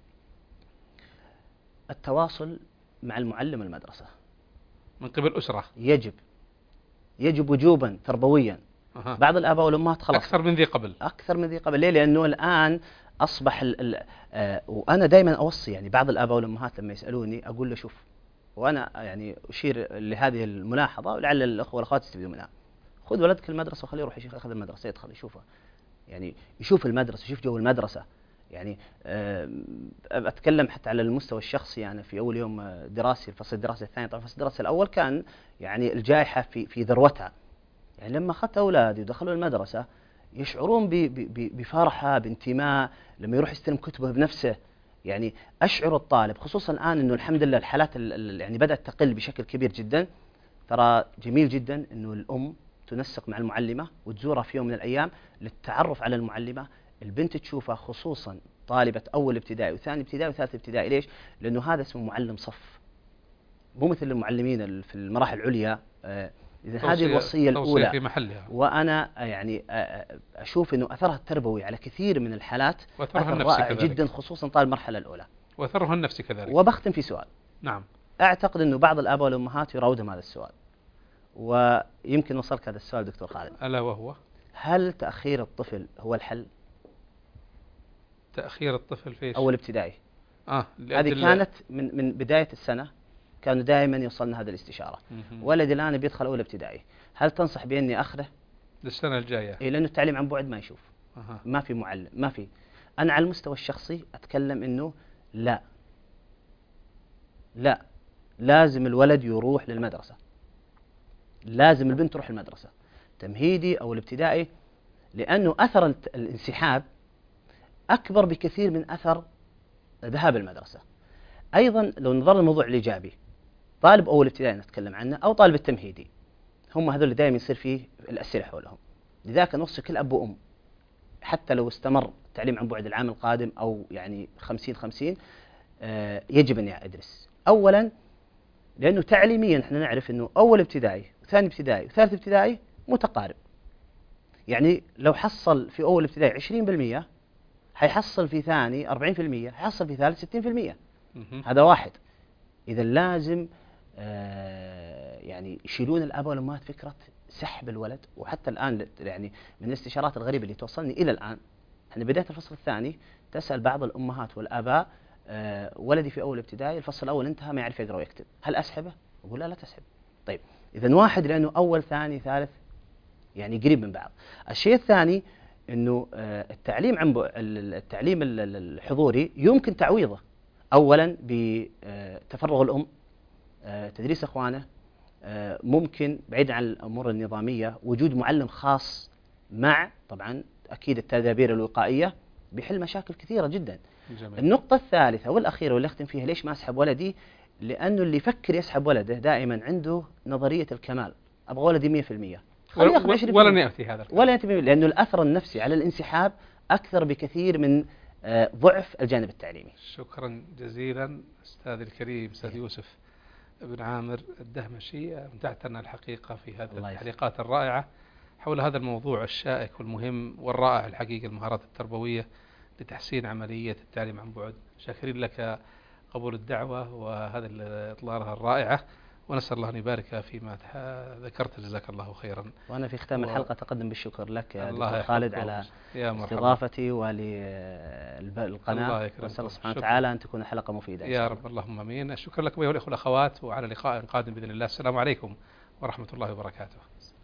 C: التواصل مع المعلم المدرسة
B: من قبل أسرة.
C: يجب يجب وجوبا تربويا. أه. بعض الآباء والأمهات خلاص
B: أكثر من ذي قبل.
C: أكثر من ذي قبل. ليه؟ لأنه الآن أصبح ال ال آه وأنا دائما أوصي يعني بعض الآباء والأمهات لما يسألوني أقول له شوف، وأنا يعني أشير لهذه الملاحظة ولعل الأخوة والأخوات يستفيدوا منها. خذ ولدك المدرسة وخليه يروح ياخذ المدرسة، يدخل يشوفها، يعني يشوف المدرسة، يشوف جو المدرسة. يعني أتكلم حتى على المستوى الشخصي. يعني في أول يوم دراسي الفصل الدراسي الثاني، طبعا الفصل الدراسي الأول كان يعني الجائحة في في ذروتها. يعني لما أخذت أولادي ودخلوا المدرسة يشعرون بفرحة بانتماء لما يروح يستلم كتبه بنفسه. يعني أشعر الطالب خصوصا الآن أنه الحمد لله الحالات يعني بدأت تقل بشكل كبير جدا. ترى جميل جدا أنه الأم تنسق مع المعلمة وتزورها في يوم من الأيام للتعرف على المعلمة. البنت تشوفها خصوصا طالبة أول ابتدائي وثاني ابتدائي وثالث ابتدائي. ليش؟ لأنه هذا اسمه معلم صف، مو مثل المعلمين في المراحل العليا. إذن هذه الوصية الأولى
B: في محلها.
C: وأنا يعني أشوف أنه أثرها التربوي على كثير من الحالات أثر رائع جدا، خصوصا طال المرحلة الأولى،
B: وأثرها النفسي كذلك.
C: وبختم في سؤال.
B: نعم.
C: أعتقد أنه بعض الآباء والأمهات يراودهم هذا السؤال، ويمكن وصلك هذا السؤال دكتور خالد.
B: ألا وهو:
C: هل تأخير الطفل هو الحل؟
B: تأخير الطفل في
C: أول ابتدائي.
B: آه
C: هذه كانت من من بداية السنة، كانوا دائما يوصلنا هذه الاستشارة. ولدي الآن بيدخل أول ابتدائي، هل تنصح بإني أخذه
B: للسنة الجاية؟
C: إيه، لأنه التعليم عن بعد ما يشوف. أه. ما في معلم، ما في. أنا على المستوى الشخصي أتكلم إنه لا لا لازم الولد يروح للمدرسة، لازم البنت تروح المدرسة تمهيدي أو الابتدائي، لأنه أثر الانسحاب أكبر بكثير من أثر ذهاب المدرسة. أيضا لو نظرنا الموضوع الإيجابي، طالب أول ابتدائي نتكلم عنه أو طالب التمهيدي، هم هذول اللي دائما يصير فيه الأسئلة حولهم. لذلك نوصي كل أب وأم حتى لو استمر التعليم عن بعد العام القادم أو يعني خمسين خمسين آه يجب أن يدرس. أولا لأنه تعليميا احنا نعرف أنه أول ابتدائي وثاني ابتدائي وثالث ابتدائي متقارب. يعني لو حصل في أول ابتدائي عشرين بالمئة حيحصل في ثاني أربعين بالمئة، حيحصل في ثالث ستين بالمئة. هذا واحد. إذا لازم آه يعني يشيلون الآباء والأمهات فكرة سحب الولد. وحتى الآن يعني من الاستشارات الغريبة اللي توصلني إلى الآن، احنا بداية الفصل الثاني تسأل بعض الأمهات والآباء آه ولدي في أول ابتدائي الفصل الأول انتهى ما يعرف يقرأ ويكتب، هل أسحبه؟ أقول لا لا تسحب. طيب إذا واحد لأنه أول ثاني ثالث يعني قريب من بعض. الشيء الثاني أنه آه التعليم عن التعليم الحضوري يمكن تعويضه. أولا بتفرغ الأم، آه تدريس أخوانه، آه ممكن بعيد عن الأمور النظامية وجود معلم خاص مع طبعا أكيد التدابير الوقائية بيحل مشاكل كثيرة جدا. جميل. النقطة الثالثة والأخيرة واللي أختم فيها، ليش ما أسحب ولدي؟ لأنه اللي يفكر يسحب ولده دائما عنده نظرية الكمال، أبغى ولدي مية في المية
B: ولن يأتي هذا
C: ولا يأتي، لأنه الأثر النفسي على الانسحاب أكثر بكثير من آه ضعف الجانب التعليمي.
B: شكرا جزيلا أستاذ الكريم أستاذ يوسف بن عامر الدهمشي، أمتعتنا الحقيقة في هذه التعليقات الرائعة حول هذا الموضوع الشائك والمهم والرائع الحقيقة، المهارات التربوية لتحسين عملية التعليم عن بعد. شاكرين لك قبول الدعوة وهذه الإطلالة الرائعة، ونسأل الله أن يبارك فيما ذكرت، جزاك الله خيرا.
C: وأنا في ختام
B: و...
C: الحلقة أقدم بالشكر لك يا
B: دكتور
C: خالد على استضافتي وللقناة، وأسأل الله سبحانه وتعالى أن تكون حلقة مفيدة
B: يا رب. اللهم آمين. شكرا لكم أيها الأخوة والأخوات، وعلى لقاء قادم بإذن الله. السلام عليكم ورحمة الله وبركاته.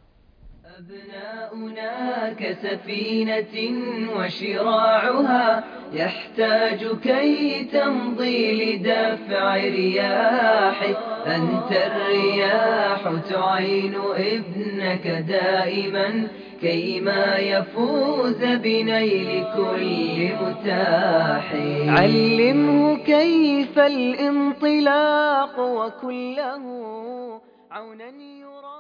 A: أبناؤنا كسفينة وشراعها يحتاج كي تمضي لدفع رياح. أنت الرياح تعين ابنك دائما كيما يفوز بنيل كل متاح. علمه كيف الانطلاق وكله عونا يرى